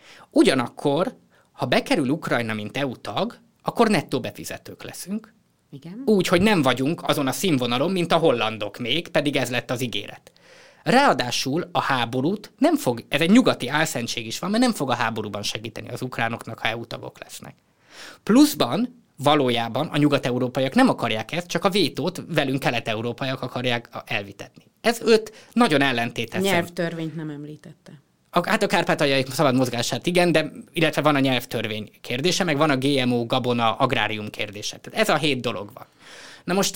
Ugyanakkor, ha bekerül Ukrajna, mint EU tag, akkor nettó befizetők leszünk, Igen. Úgy, hogy nem vagyunk azon a színvonalon, mint a hollandok még, pedig ez lett az ígéret. Ráadásul a háborút nem fog, ez egy nyugati álszentség is van, mert nem fog a háborúban segíteni az ukránoknak, ha EU tagok lesznek. Pluszban valójában a nyugat-európaiak nem akarják ezt, csak a vétót velünk kelet-európaiak akarják elvitetni. Ez 5 nagyon ellentétes. Nyelvtörvényt nem említette. Hát a kárpátaljai szabad mozgását igen, de illetve van a nyelvtörvény kérdése, meg van a GMO, gabona, agrárium kérdése. Tehát ez a 7 dolog van. Na most,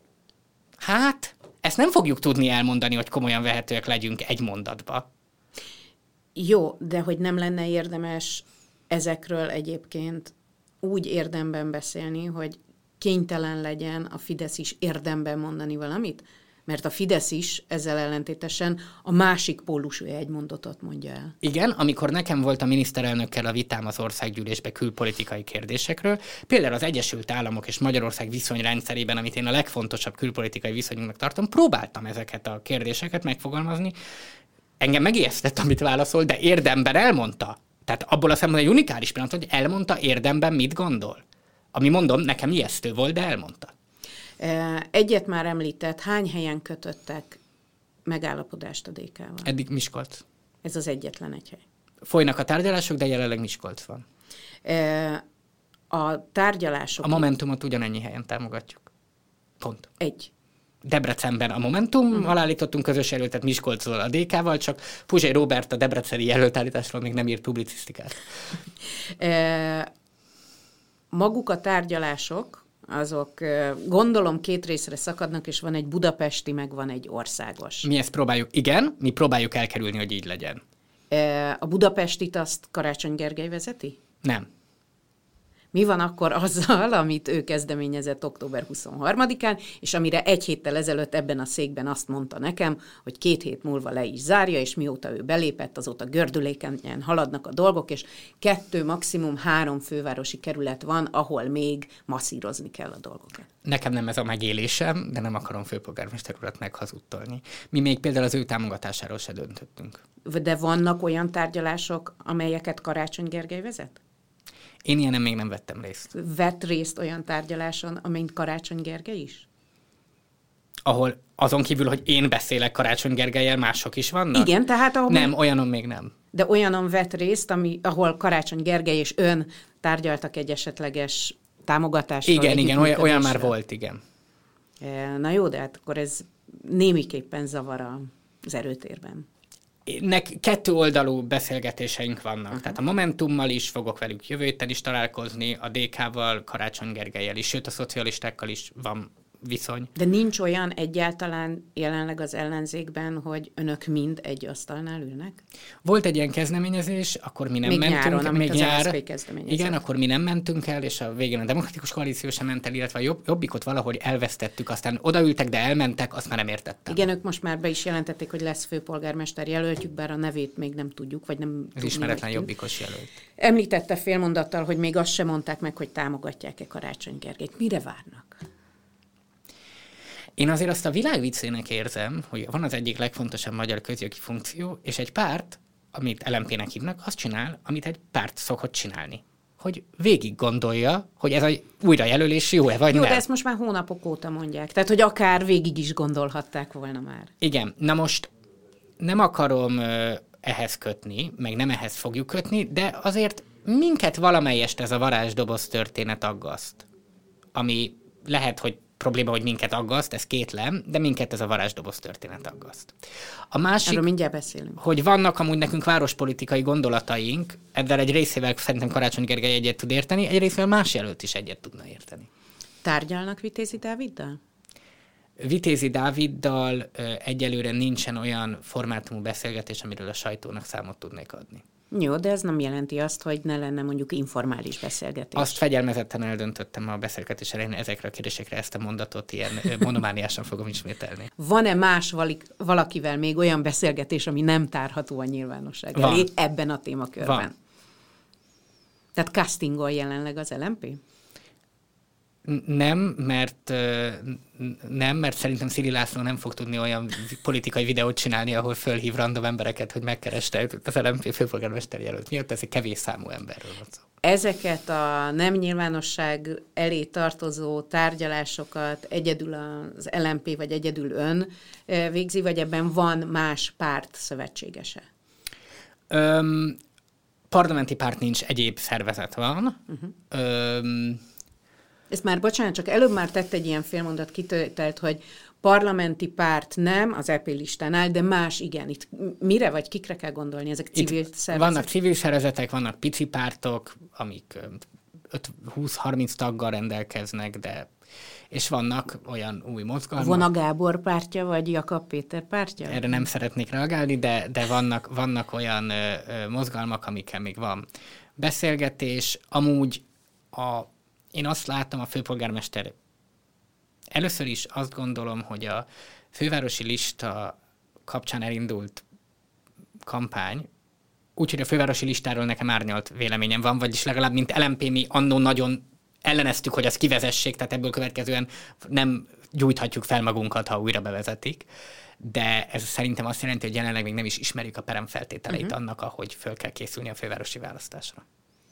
ezt nem fogjuk tudni elmondani, hogy komolyan vehetőek legyünk egy mondatba. Jó, de hogy nem lenne érdemes ezekről egyébként úgy érdemben beszélni, hogy kénytelen legyen a Fidesz is érdemben mondani valamit? Mert a Fidesz is ezzel ellentétesen a másik pólusú egy mondatot mondja el. Igen, amikor nekem volt a miniszterelnökkel a vitám az országgyűlésbe külpolitikai kérdésekről, például az Egyesült Államok és Magyarország viszonyrendszerében, amit én a legfontosabb külpolitikai viszonyunknak tartom, próbáltam ezeket a kérdéseket megfogalmazni. Engem megijesztett, amit válaszol, de érdemben elmondta. Tehát abból a szemben egy unikális pillanat, hogy elmondta érdemben, mit gondol. Ami mondom, nekem ijesztő volt, de elmondta. Egyet már említett, hány helyen kötöttek megállapodást a DK-val? Eddig Miskolc. Ez az egyetlen egy hely. Folynak a tárgyalások, de jelenleg Miskolc van. A tárgyalások... A Momentumot ugyanennyi helyen támogatjuk. Pont. Egy. Debrecenben a Momentum, állítottunk közös jelöltet Miskolcról a DK-val, csak Puzsé Róbert a debreceni jelöltállításról még nem írt publicisztikát. Maguk a tárgyalások, azok gondolom 2 részre szakadnak, és van egy budapesti, meg van egy országos. Mi ezt próbáljuk, igen, mi próbáljuk elkerülni, hogy így legyen. A budapestit azt Karácsony Gergely vezeti? Nem. Mi van akkor azzal, amit ő kezdeményezett október 23-án, és amire 1 héttel ezelőtt ebben a székben azt mondta nekem, hogy 2 hét múlva le is zárja, és mióta ő belépett, azóta gördülékenyen haladnak a dolgok, és 2, maximum 3 fővárosi kerület van, ahol még masszírozni kell a dolgokat. Nekem nem ez a megélésem, de nem akarom főpolgármester urat meghazudtolni. Mi még például az ő támogatásáról se döntöttünk. De vannak olyan tárgyalások, amelyeket Karácsony Gergely vezet? Én ilyenen még nem vettem részt. Vett részt olyan tárgyaláson, amint Karácsony Gergely is? Ahol azon kívül, hogy én beszélek Karácsony Gergellyel, mások is vannak? Igen, tehát ahol... Nem, olyanon még nem. De olyanon vett részt, ahol Karácsony Gergely és ön tárgyaltak egy esetleges támogatásról. Igen, olyan már volt, igen. Na jó, de hát akkor ez némiképpen zavar az erőtérben. 2 oldalú beszélgetéseink vannak. Tehát a Momentummal is fogok velük jövő héten is találkozni, a DK-val, Karácsony Gergellyel is, sőt a szocialistákkal is van viszony. De nincs olyan egyáltalán jelenleg az ellenzékben, hogy önök mind egy asztalnál ülnek? Volt egy ilyen kezdeményezés, akkor mi nem mentünk. Nyáron, még nyáron, igen, akkor mi nem mentünk el, és a végén a Demokratikus Koalíció sem ment el, illetve a Jobbikot valahogy elvesztettük, aztán odaültek, de elmentek, azt már nem értettem. Igen, ők most már be is jelentették, hogy lesz főpolgármester jelöltjük, bár a nevét még nem tudjuk, vagy nem ez ismeretlen jobbikos jelölt. Említette félmondattal, hogy még azt sem mondták meg, hogy támogatják-e Karácsony Gergelyt. Mire várnak? Én azért azt a világviccének érzem, hogy van az egyik legfontosabb magyar közjogi funkció, és egy párt, amit LMP-nek hívnak, azt csinál, amit egy párt szokott csinálni. Hogy végig gondolja, hogy ez a újrajelölés jó-e vagy nem. Jó, de ezt most már hónapok óta mondják. Tehát, hogy akár végig is gondolhatták volna már. Igen, na most nem akarom ehhez kötni, meg nem ehhez fogjuk kötni, de azért minket valamelyest ez a varázsdoboz történet aggaszt. Ami lehet, hogy probléma, hogy minket aggaszt, ez kétlem, de minket ez a varázsdoboz történet aggaszt. A másik, erről mindjárt beszélünk. Hogy vannak amúgy nekünk várospolitikai gondolataink, ezzel egy részével szerintem Karácsony Gergely egyet tud érteni, egy részével más jelölt is egyet tudna érteni. Tárgyalnak Vitézi Dáviddal? Vitézi Dáviddal egyelőre nincsen olyan formátumú beszélgetés, amiről a sajtónak számot tudnék adni. Jó, de ez nem jelenti azt, hogy ne lenne mondjuk informális beszélgetés. Azt fegyelmezetten eldöntöttem a beszélgetés elején, ezekre a kérdésekre ezt a mondatot ilyen monomániásan fogom ismételni. Van-e más valakivel még olyan beszélgetés, ami nem tárható a nyilvánosság elé ebben a témakörben? Van. Tehát castingol jelenleg az LMP? Nem, mert szerintem Szili László nem fog tudni olyan politikai videót csinálni, ahol fölhív random embereket, hogy megkereste az LMP főpolgármester jelölt miatt, ez egy kevés számú emberről van szó. ezeket a nem nyilvánosság elé tartozó tárgyalásokat egyedül az LMP vagy egyedül ön végzi, vagy ebben van más párt szövetségese? Parlamenti párt nincs, egyéb szervezet van. Ezt már, bocsánat, csak előbb már tett egy ilyen félmondat kitételt, hogy parlamenti párt nem az EP listánál, de más igen. Itt mire vagy kikre kell gondolni? Ezek civil szervezetek? Vannak civil szervezetek, vannak pici pártok, amik 20-30 taggal rendelkeznek, és vannak olyan új mozgalmak. Vona Gábor pártja, vagy Jakab Péter pártja? Erre nem szeretnék reagálni, de vannak olyan mozgalmak, amikkel még van beszélgetés. Amúgy én azt láttam, a főpolgármester először is azt gondolom, hogy a fővárosi lista kapcsán elindult kampány, úgyhogy a fővárosi listáról nekem árnyalt véleményem van, vagyis legalább mint LMP mi annó nagyon elleneztük, hogy azt kivezessék, tehát ebből következően nem gyújthatjuk fel magunkat, ha újra bevezetik. De ez szerintem azt jelenti, hogy jelenleg még nem is ismerjük a peremfeltételeit annak, ahogy föl kell készülni a fővárosi választásra.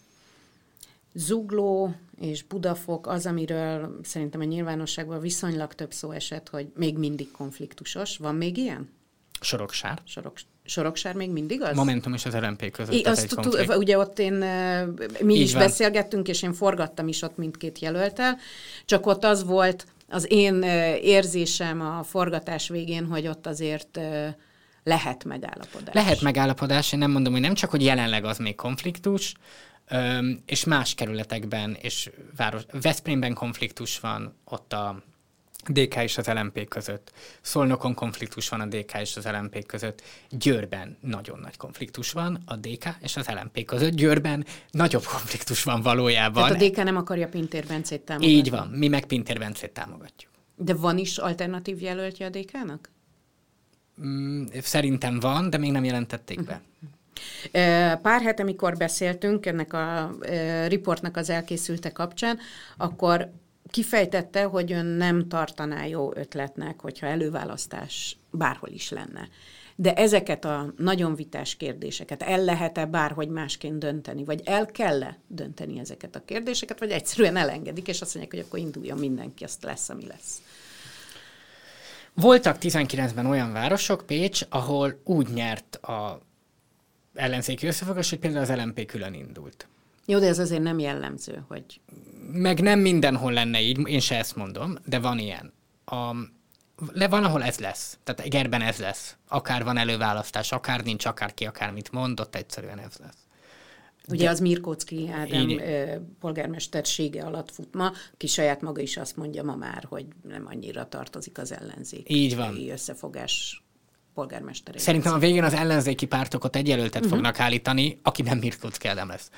Zugló és Budafok az, amiről szerintem a nyilvánosságban viszonylag több szó esett, hogy még mindig konfliktusos. Van még ilyen? Soroksár. Soroksár még mindig az? Momentum és az LMP között. Ugye ott mi Így is van. Beszélgettünk, és én forgattam is ott mindkét jelölttel, csak ott az volt az én érzésem a forgatás végén, hogy ott azért lehet megállapodás. Lehet megállapodás, én nem mondom, hogy nem csak, hogy jelenleg az még konfliktus, és más kerületekben, és Veszprémben konfliktus van, ott a DK és az LMP között. Szolnokon konfliktus van a DK és az LMP között. Győrben nagyon nagy konfliktus van a DK és az LMP között. Győrben nagyobb konfliktus van valójában. Tehát a DK nem akarja Pintér Bencét támogatni? Így van, mi meg Pintér Bencét támogatjuk. De van is alternatív jelöltje a DK-nak? Szerintem van, de még nem jelentették be. Pár hete, amikor beszéltünk ennek a riportnak az elkészülte kapcsán, akkor kifejtette, hogy ön nem tartaná jó ötletnek, hogyha előválasztás bárhol is lenne. De ezeket a nagyon vitás kérdéseket el lehet-e bárhogy másként dönteni, vagy el kell-e dönteni ezeket a kérdéseket, vagy egyszerűen elengedik, és azt mondják, hogy akkor induljon mindenki, azt lesz, ami lesz. Voltak 19-ben olyan városok, Pécs, ahol úgy nyert a ellenzéki összefogás, hogy például az LMP külön indult. Jó, de ez azért nem jellemző, hogy... Meg nem mindenhol lenne így, én se ezt mondom, de van ilyen. Van, ahol ez lesz. Tehát Egerben ez lesz. Akár van előválasztás, akár nincs, akárki, akármit mond, ott egyszerűen ez lesz. Ugye az Mirkóczki Ádám polgármestersége alatt fut ma, ki saját maga is azt mondja ma már, hogy nem annyira tartozik az ellenzéki összefogás polgármesterei. Szerintem a végén az ellenzéki pártok ott egy jelöltet fognak állítani, akiben Mirkóczki Ádám lesz.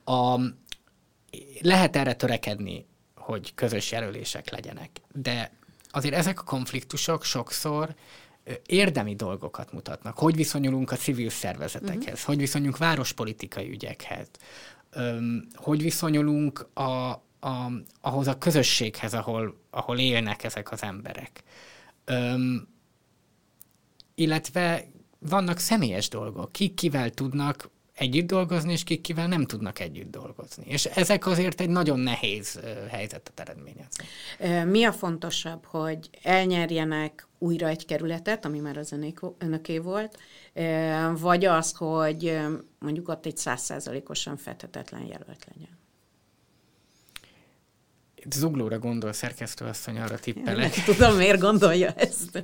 Lehet erre törekedni, hogy közös jelölések legyenek, de azért ezek a konfliktusok sokszor érdemi dolgokat mutatnak. Hogy viszonyulunk a civil szervezetekhez, hogy viszonyulunk várospolitikai ügyekhez, hogy viszonyulunk ahhoz a közösséghez, ahol élnek ezek az emberek. Illetve vannak személyes dolgok, kik kivel tudnak együtt dolgozni, és kik kivel nem tudnak együtt dolgozni. És ezek azért egy nagyon nehéz helyzetet eredményeznek. Mi a fontosabb, hogy elnyerjenek újra egy kerületet, ami már az önöké volt, vagy az, hogy mondjuk ott egy 100%-osan fethetetlen jelölt legyen? Zuglóra gondol, szerkesztőasszony, arra tippelek. Nem tudom, miért gondolja ezt.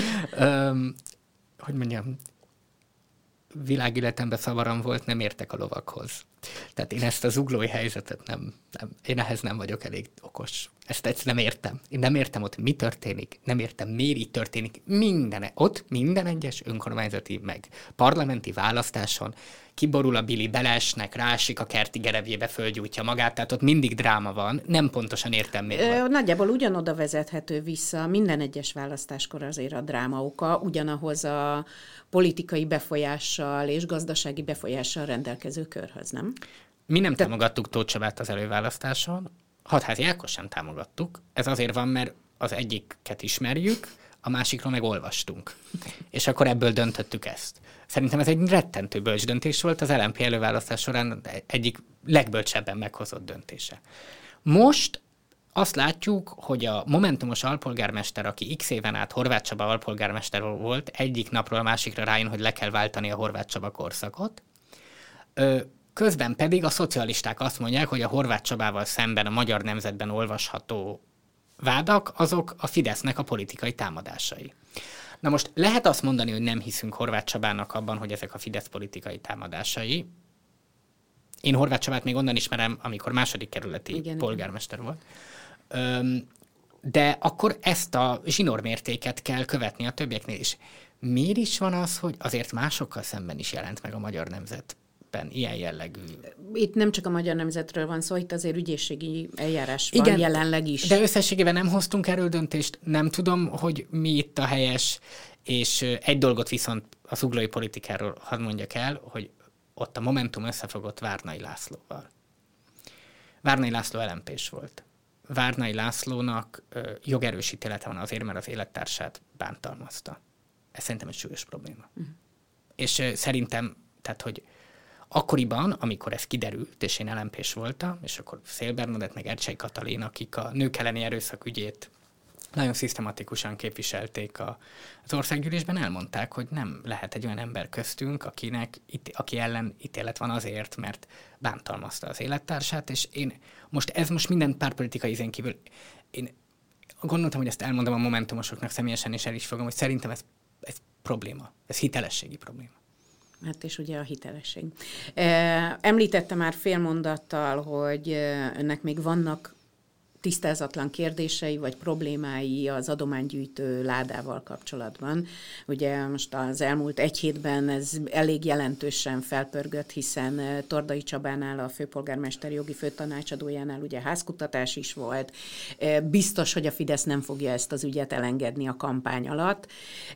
Hogy mondjam, világéletemben szavaram volt, nem értek a lovakhoz. Tehát én ezt a zuglói helyzetet én ehhez nem vagyok elég okos. Ezt nem értem. Én nem értem ott, mi történik, nem értem, miért így történik. Minden egyes önkormányzati meg parlamenti választáson kiborul a bili, beleesnek, rásik a kerti gerevjébe, fölgyújtja magát, tehát ott mindig dráma van, nem pontosan értem miért. Nagyjából ugyanoda vezethető vissza minden egyes választáskor azért a dráma oka, ugyanahoz a politikai befolyással és gazdasági befolyással rendelkező körhöz, nem? Mi nem támogattuk Tóth Csabát az előválasztáson, Hatházi Ákos sem támogattuk. Ez azért van, mert az egyiket ismerjük, a másikról meg olvastunk. És akkor ebből döntöttük ezt. Szerintem ez egy rettentő bölcs döntés volt, az LMP előválasztás során egyik legbölcsebben meghozott döntése. Most azt látjuk, hogy a momentumos alpolgármester, aki x éven át Horváth Csaba alpolgármester volt, egyik napról a másikra rájön, hogy le kell váltani a Horváth Csaba korszakot. Közben pedig a szocialisták azt mondják, hogy a Horváth Csabával szemben a Magyar Nemzetben olvasható vádak, azok a Fidesznek a politikai támadásai. Na most lehet azt mondani, hogy nem hiszünk Horváth Csabának abban, hogy ezek a Fidesz politikai támadásai. Én Horváth Csabát még onnan ismerem, amikor második kerületi polgármester volt. De akkor ezt a zsinórmértéket kell követni a többieknél is. Miért is van az, hogy azért másokkal szemben is jelent meg a Magyar Nemzetben ilyen jellegű? Itt nem csak a Magyar Nemzetről van szó, itt azért ügyészségi eljárás van. Igen, jelenleg is. De összességében nem hoztunk erről döntést, nem tudom, hogy mi itt a helyes, és egy dolgot viszont a zuglói politikáról hadd mondjak el, hogy ott a Momentum összefogott Várnai Lászlóval. Várnai László LMP-s volt. Várnai Lászlónak jogerős ítélete van azért, mert az élettársát bántalmazta. Ez szerintem egy súlyos probléma. És szerintem, tehát, hogy akkoriban, amikor ez kiderült, és én LMP-s voltam, és akkor Szél Bernadett meg Ercsei Katalin, akik a nők elleni erőszak ügyét nagyon szisztematikusan képviselték az országgyűlésben, elmondták, hogy nem lehet egy olyan ember köztünk, aki ellen ítélet van azért, mert bántalmazta az élettársát, és ez most minden pártpolitikai ízén kívül, én gondoltam, hogy ezt elmondom a momentumosoknak személyesen, és el is fogom, hogy szerintem ez probléma, ez hitelességi probléma. Hát és ugye a hitelesség. Említette már fél mondattal, hogy önnek még vannak tisztázatlan kérdései vagy problémái az adománygyűjtő ládával kapcsolatban. Ugye most az elmúlt egy hétben ez elég jelentősen felpörgött, hiszen Tordai Csabánál, a főpolgármester jogi főtanácsadójánál ugye házkutatás is volt. Biztos, hogy a Fidesz nem fogja ezt az ügyet elengedni a kampány alatt.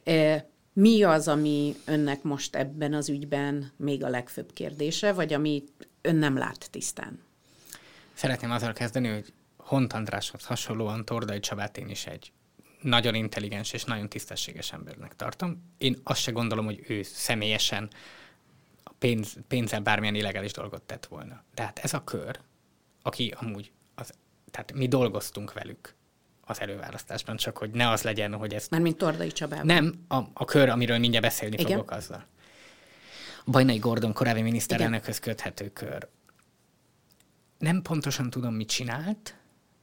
Mi az, ami önnek most ebben az ügyben még a legfőbb kérdése, vagy amit ön nem lát tisztán? Szeretném azzal kezdeni, hogy Hont Andráshoz hasonlóan Tordai Csabát én is egy nagyon intelligens és nagyon tisztességes embernek tartom. Én azt se gondolom, hogy ő személyesen a pénzzel bármilyen illegális dolgot tett volna. De hát ez a kör, aki amúgy, tehát mi dolgoztunk velük az előválasztásban, csak hogy ne az legyen, hogy ez... Mármint Tordai Csabában. Nem, a kör, amiről mindjárt beszélni Igen. fogok azzal. Bajnai Gordon korábbi miniszterelnökhöz köthető kör. Nem pontosan tudom, mit csinált.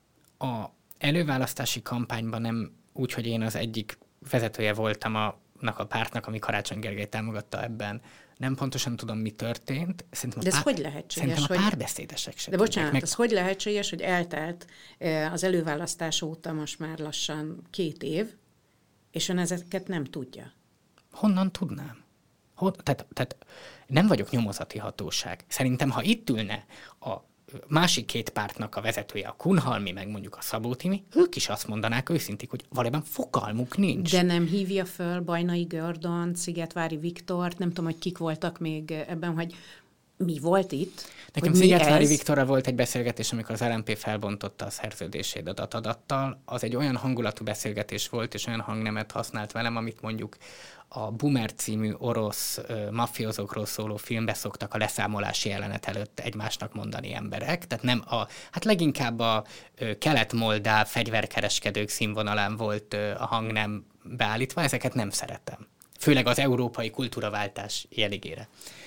A előválasztási kampányban nem úgy, hogy én az egyik vezetője voltam annak a pártnak, ami Karácsony Gergely támogatta ebben. Nem pontosan tudom, mi történt. De ez hogy lehetséges? Szerintem a párbeszédesek sem. De bocsánat, ez hogy lehetséges, hogy eltelt az előválasztás óta most már lassan 2 év, és ön ezeket nem tudja? Honnan tudnám? Tehát nem vagyok nyomozati hatóság. Szerintem, ha itt ülne a másik 2 pártnak a vezetője, a Kunhalmi, meg mondjuk a Szabó Timi, ők is azt mondanák őszintig, hogy valójában fogalmuk nincs. De nem hívja föl Bajnai Gordont, Szigetvári Viktort, nem tudom, hogy kik voltak még ebben, hogy mi volt itt? Nekem Szigetvári Viktorral volt egy beszélgetés, amikor az LMP felbontotta a szerződését a datadattal. Az egy olyan hangulatú beszélgetés volt, és olyan hangnemet használt velem, amit mondjuk a Boomer című orosz mafiózókról szóló filmbe szoktak a leszámolási jelenet előtt egymásnak mondani emberek. Tehát nem hát leginkább a kelet-moldáv fegyverkereskedők színvonalán volt a hangnem beállítva, ezeket nem szeretem. Főleg az európai kultúraváltás jeligére.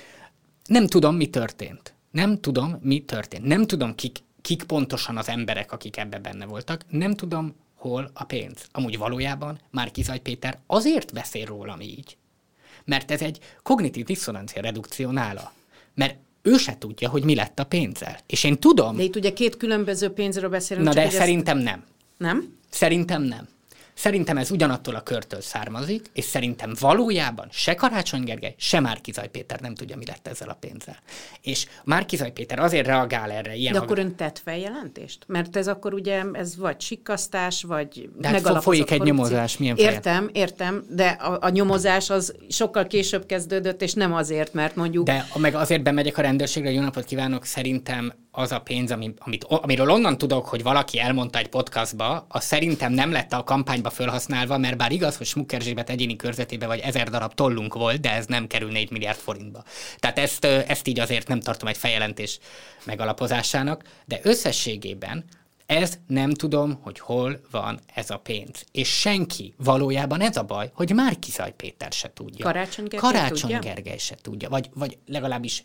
Nem tudom, mi történt. Nem tudom, kik pontosan az emberek, akik ebbe benne voltak. Nem tudom, hol a pénz. Amúgy valójában Márki-Zay Péter azért beszél rólam így, mert ez egy kognitív diszonancia redukció nála. Mert ő se tudja, hogy mi lett a pénzzel. És én tudom... De itt ugye 2 különböző pénzről beszélünk. Na de szerintem nem. Nem? Szerintem nem. Szerintem ez ugyanattól a körtől származik, és szerintem valójában se Karácsony Gergely, se Márki-Zay Péter nem tudja, mi lett ezzel a pénzzel. És Márki-Zay Péter azért reagál erre ilyen... De akkor ön tett feljelentést? Mert ez akkor ugye, ez vagy sikkasztás, vagy de hát folyik egy nyomozás, milyen Értem, de a nyomozás az sokkal később kezdődött, és nem azért, mert mondjuk... De meg azért bemegyek a rendőrségre, jó napot kívánok, szerintem az a pénz, amiről onnan tudok, hogy valaki elmondta egy podcastba, az szerintem nem lett a kampányba felhasználva, mert bár igaz, hogy Smucker Zsébet egyéni körzetébe vagy 1000 darab tollunk volt, de ez nem kerül 4 milliárd forintba. Tehát ezt így azért nem tartom egy feljelentés megalapozásának, de összességében ez nem tudom, hogy hol van ez a pénz. És senki, valójában ez a baj, hogy Márki-Zay Péter se tudja. Karácsony Gergely se tudja. Vagy legalábbis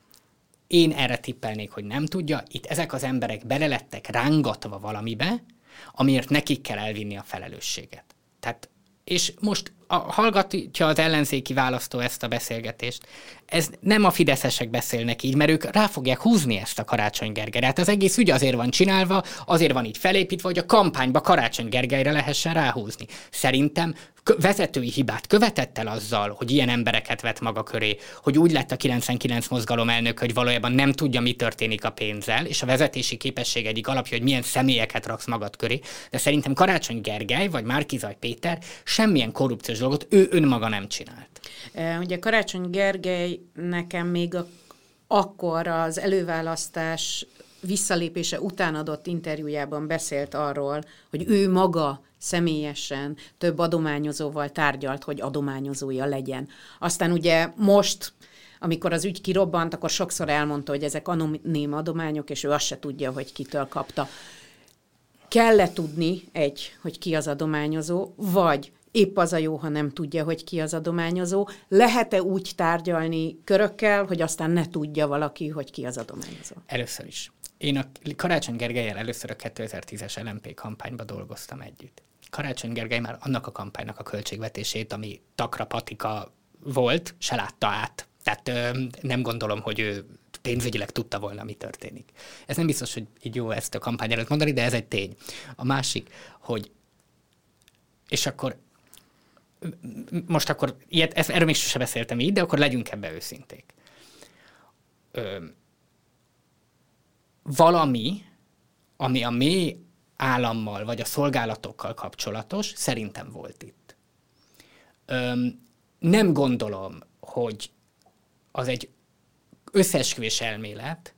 én erre tippelnék, hogy nem tudja. Itt ezek az emberek bele lettek rángatva valamibe, amiért nekik kell elvinni a felelősséget. Tehát, és most hallgatja az ellenzéki választó ezt a beszélgetést. Ez nem a fideszesek beszélnek így, mert ők rá fogják húzni ezt a Karácsony Gergelyre. Hát az egész ügy azért van csinálva, azért van így felépítve, hogy a kampányba Karácsony Gergelyre lehessen ráhúzni. Szerintem vezetői hibát követett el azzal, hogy ilyen embereket vett maga köré, hogy úgy lett a 99 mozgalom elnök, hogy valójában nem tudja, mi történik a pénzzel, és a vezetési képesség egyik alapja, hogy milyen személyeket raksz magad köré, de szerintem Karácsony Gergely vagy Márki-Zay Péter semmilyen korrupciós dolgot ő önmaga nem csinált. Ugye Karácsony Gergely nekem még akkor az előválasztás visszalépése után adott interjújában beszélt arról, hogy ő maga személyesen több adományozóval tárgyalt, hogy adományozója legyen. Aztán ugye most, amikor az ügy kirobbant, akkor sokszor elmondta, hogy ezek anonim adományok, és ő azt se tudja, hogy kitől kapta. Kell-e tudni, hogy ki az adományozó, vagy épp az a jó, ha nem tudja, hogy ki az adományozó. Lehet-e úgy tárgyalni körökkel, hogy aztán ne tudja valaki, hogy ki az adományozó? Először is. Én a Karácsony Gergellyel először a 2010-es LMP kampányban dolgoztam együtt. Karácsony Gergely már annak a kampánynak a költségvetését, ami takra patika volt, se látta át. Tehát nem gondolom, hogy ő pénzügyileg tudta volna, mi történik. Ez nem biztos, hogy így jó ezt a kampány előtt mondani, de ez egy tény. A másik, hogy és akkor most akkor erről még sose beszéltem így, de akkor legyünk ebbe őszinték. Valami, ami a mély állammal vagy a szolgálatokkal kapcsolatos, szerintem volt itt. Nem gondolom, hogy az egy összeesküvés elmélet,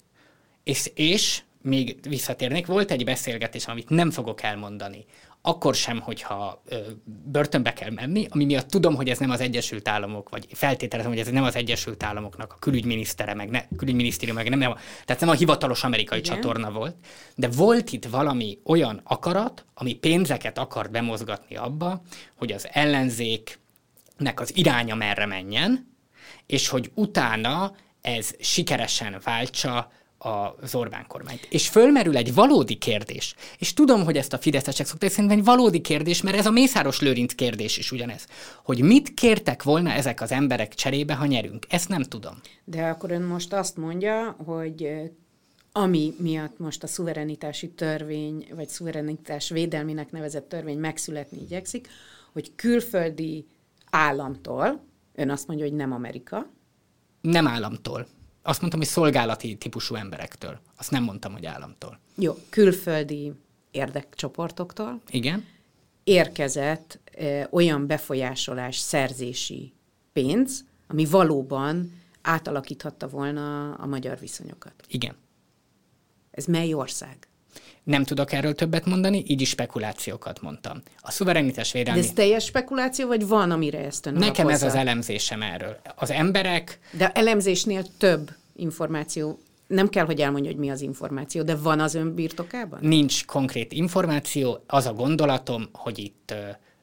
és még visszatérnék, volt egy beszélgetés, amit nem fogok elmondani, akkor sem, hogyha börtönbe kell menni, ami miatt tudom, hogy ez nem az Egyesült Államok, vagy feltételezem, hogy ez nem az Egyesült Államoknak a külügyminisztérium, tehát nem a hivatalos amerikai csatorna volt, de volt itt valami olyan akarat, ami pénzeket akart bemozgatni abba, hogy az ellenzéknek az iránya merre menjen, és hogy utána ez sikeresen váltsa az Orbán kormányt. És fölmerül egy valódi kérdés, és tudom, hogy ezt a fideszesek szokták, szerintem egy valódi kérdés, mert ez a Mészáros Lőrinc kérdés is ugyanez, hogy mit kértek volna ezek az emberek cserébe, ha nyerünk. Ezt nem tudom. De akkor ön most azt mondja, hogy ami miatt most a szuverenitási törvény, vagy szuverenitás védelminek nevezett törvény megszületni igyekszik, hogy külföldi államtól, ön azt mondja, hogy nem Amerika. Nem államtól. Azt mondtam, hogy szolgálati típusú emberektől. Azt nem mondtam, hogy államtól. Jó, külföldi érdekcsoportoktól. Igen. Érkezett olyan befolyásolás, szerzési pénz, ami valóban átalakíthatta volna a magyar viszonyokat. Igen. Ez mely ország? Nem tudok erről többet mondani, így is spekulációkat mondtam. A szuverenitás védelmi... De ez teljes spekuláció, vagy van, amire ezt ön Nekem alapozza? ez az elemzésem erről. Az emberek... De elemzésnél több információ, nem kell, hogy elmondja, hogy mi az információ, de van az ön birtokában? Nincs konkrét információ, az a gondolatom, hogy itt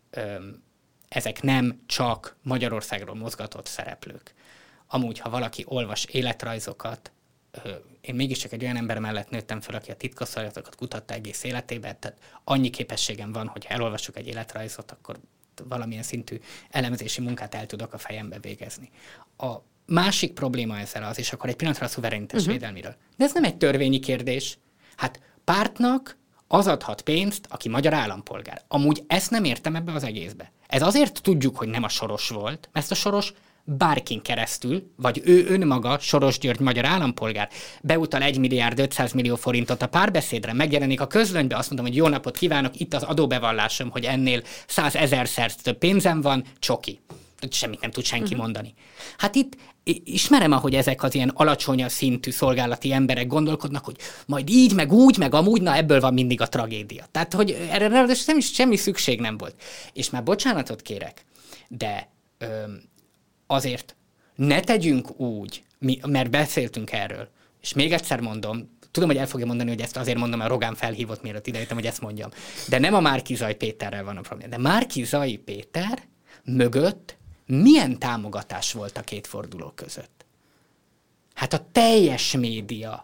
ezek nem csak Magyarországról mozgatott szereplők. Amúgy, ha valaki olvas életrajzokat, én mégiscsak egy olyan ember mellett nőttem fel, aki a titkosszolgálatokat kutatta egész életében, tehát annyi képességem van, hogy ha elolvassuk egy életrajzot, akkor valamilyen szintű elemzési munkát el tudok a fejembe végezni. A másik probléma ezzel az, és akkor egy pillanatra a szuverenitás védelmiről. De ez nem egy törvényi kérdés. Hát pártnak az adhat pénzt, aki magyar állampolgár. Amúgy ezt nem értem ebbe az egészbe. Ez azért tudjuk, hogy nem a Soros volt, mert a Soros bárkin keresztül, vagy ő önmaga, Soros György magyar állampolgár, beutal 1 milliárd 500 millió forintot a Párbeszédre, megjelenik a közlönybe, azt mondom, hogy jó napot kívánok, itt az adóbevallásom, hogy ennél 100 000-szer több pénzem van, csoki. Semmit nem tud senki mondani. Hát itt ismerem, ahogy ezek az ilyen alacsony szintű szolgálati emberek gondolkodnak, hogy majd így, meg úgy, meg amúgy, na ebből van mindig a tragédia. Tehát, hogy erre semmi szükség nem volt. És már bocsánatot kérek, de azért ne tegyünk úgy, mert beszéltünk erről, és még egyszer mondom, tudom, hogy el fogja mondani, hogy ezt azért mondom, mert Rogán felhívott, mielőtt idejöttem, hogy ezt mondjam. De nem a Márki-Zay Péterrel van a probléma. De Márki-Zay Péter mögött milyen támogatás volt a két forduló között? Hát a teljes média,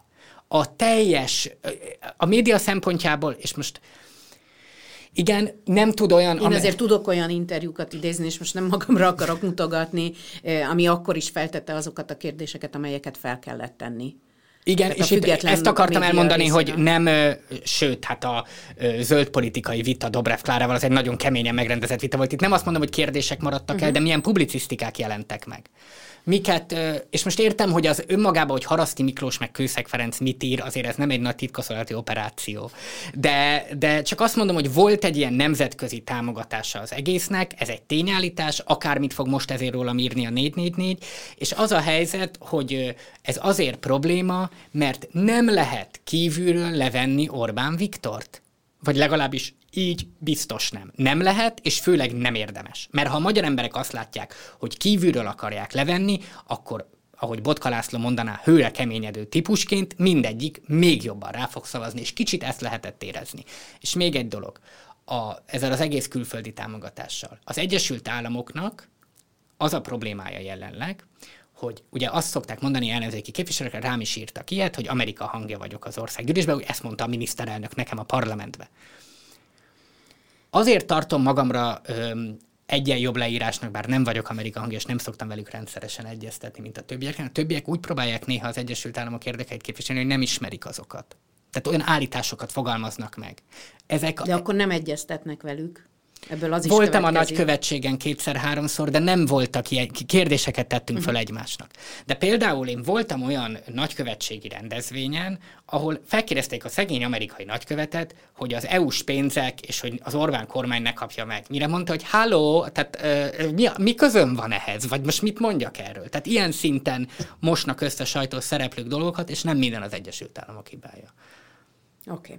a média szempontjából, és most igen, nem tud olyan... Én azért tudok olyan interjúkat idézni, és most nem magamra akarok mutogatni, ami akkor is feltette azokat a kérdéseket, amelyeket fel kellett tenni. Igen, és itt ezt akartam elmondani, hogy nem, sőt, hát a zöld politikai vita Dobrev Klárával az egy nagyon keményen megrendezett vita volt. Itt nem azt mondom, hogy kérdések maradtak el, de milyen publicisztikák jelentek meg. Miket, és most értem, hogy az önmagában, hogy Haraszti Miklós meg Kőszeg Ferenc mit ír, azért ez nem egy nagy titkosszolgálati operáció. De csak azt mondom, hogy volt egy ilyen nemzetközi támogatása az egésznek, ez egy tényállítás, akármit fog most ezért rólam írni a 444, és az a helyzet, hogy ez azért probléma, mert nem lehet kívülről levenni Orbán Viktort. Vagy legalábbis így biztos nem. Nem lehet, és főleg nem érdemes. Mert ha a magyar emberek azt látják, hogy kívülről akarják levenni, akkor, ahogy Botka László mondaná, hőre keményedő típusként mindegyik még jobban rá fog szavazni, és kicsit ezt lehetett érezni. És még egy dolog, ezzel az egész külföldi támogatással. Az Egyesült Államoknak az a problémája jelenleg, hogy ugye azt szokták mondani ellenzéki képviselőkre, rám is írtak ilyet, hogy Amerika hangja vagyok az országgyűlésben, hogy ezt mondta a miniszterelnök nekem a parlamentbe. Azért tartom magamra egyen jobb leírásnak, bár nem vagyok Amerika hangja, és nem szoktam velük rendszeresen egyeztetni, mint a többiek. A többiek úgy próbálják néha az Egyesült Államok érdekeit képviselni, hogy nem ismerik azokat. Tehát olyan állításokat fogalmaznak meg. De akkor nem egyeztetnek velük. Ebből az is voltam a nagykövetségen 2-3-szor, de nem voltak ilyen, kérdéseket tettünk fel egymásnak. De például én voltam olyan nagykövetségi rendezvényen, ahol felkérdezték a szegény amerikai nagykövetet, hogy az EU-s pénzek, és hogy az Orbán kormány ne kapja meg. Mire mondta, hogy halló, tehát mi közöm van ehhez? Vagy most mit mondjak erről? Tehát ilyen szinten mosnak össze sajtós szereplők dolgokat, és nem minden az Egyesült Államok hibája. Oké.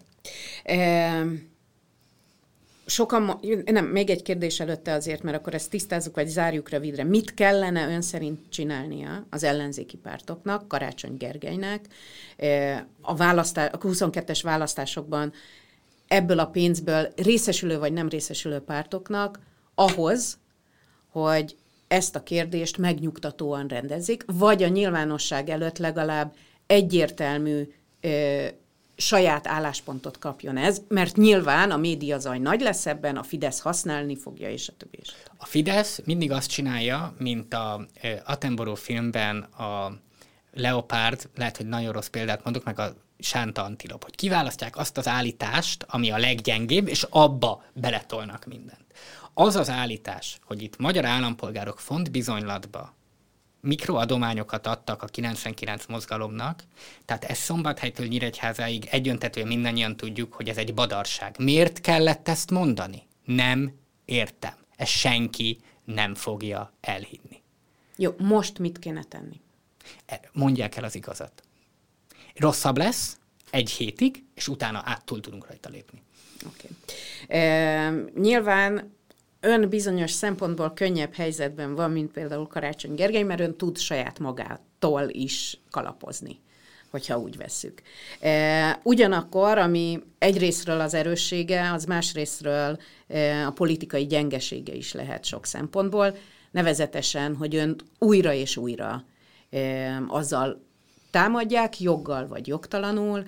Sokan, még egy kérdés előtte azért, mert akkor ezt tisztázzuk, vagy zárjuk rövidre. Mit kellene ön szerint csinálnia az ellenzéki pártoknak, Karácsony Gergelynek, a 22-es választásokban ebből a pénzből részesülő vagy nem részesülő pártoknak ahhoz, hogy ezt a kérdést megnyugtatóan rendezik, vagy a nyilvánosság előtt legalább egyértelmű saját álláspontot kapjon ez, mert nyilván a médiazaj nagy lesz ebben, a Fidesz használni fogja, és a többi is. A Fidesz mindig azt csinálja, mint a Attenborough filmben a Leopárd, lehet, hogy nagyon rossz példát mondok, meg a Sánta Antilop, hogy kiválasztják azt az állítást, ami a leggyengébb, és abba beletolnak mindent. Az az állítás, hogy itt magyar állampolgárok fontbizonylatba mikroadományokat adtak a 99 mozgalomnak, tehát ez Szombathelytől Nyíregyházáig egyöntetően mindannyian tudjuk, hogy ez egy badarság. Miért kellett ezt mondani? Nem értem. Ezt senki nem fogja elhinni. Jó, most mit kéne tenni? Mondják el az igazat. Rosszabb lesz egy hétig, és utána túl tudunk rajta lépni. Oké. Nyilván ön bizonyos szempontból könnyebb helyzetben van, mint például Karácsony Gergely, mert ön tud saját magától is kalapozni, hogyha úgy vesszük. Ugyanakkor, ami egyrészről az erőssége, az másrészről a politikai gyengesége is lehet sok szempontból, nevezetesen, hogy önt újra és újra azzal támadják, joggal vagy jogtalanul,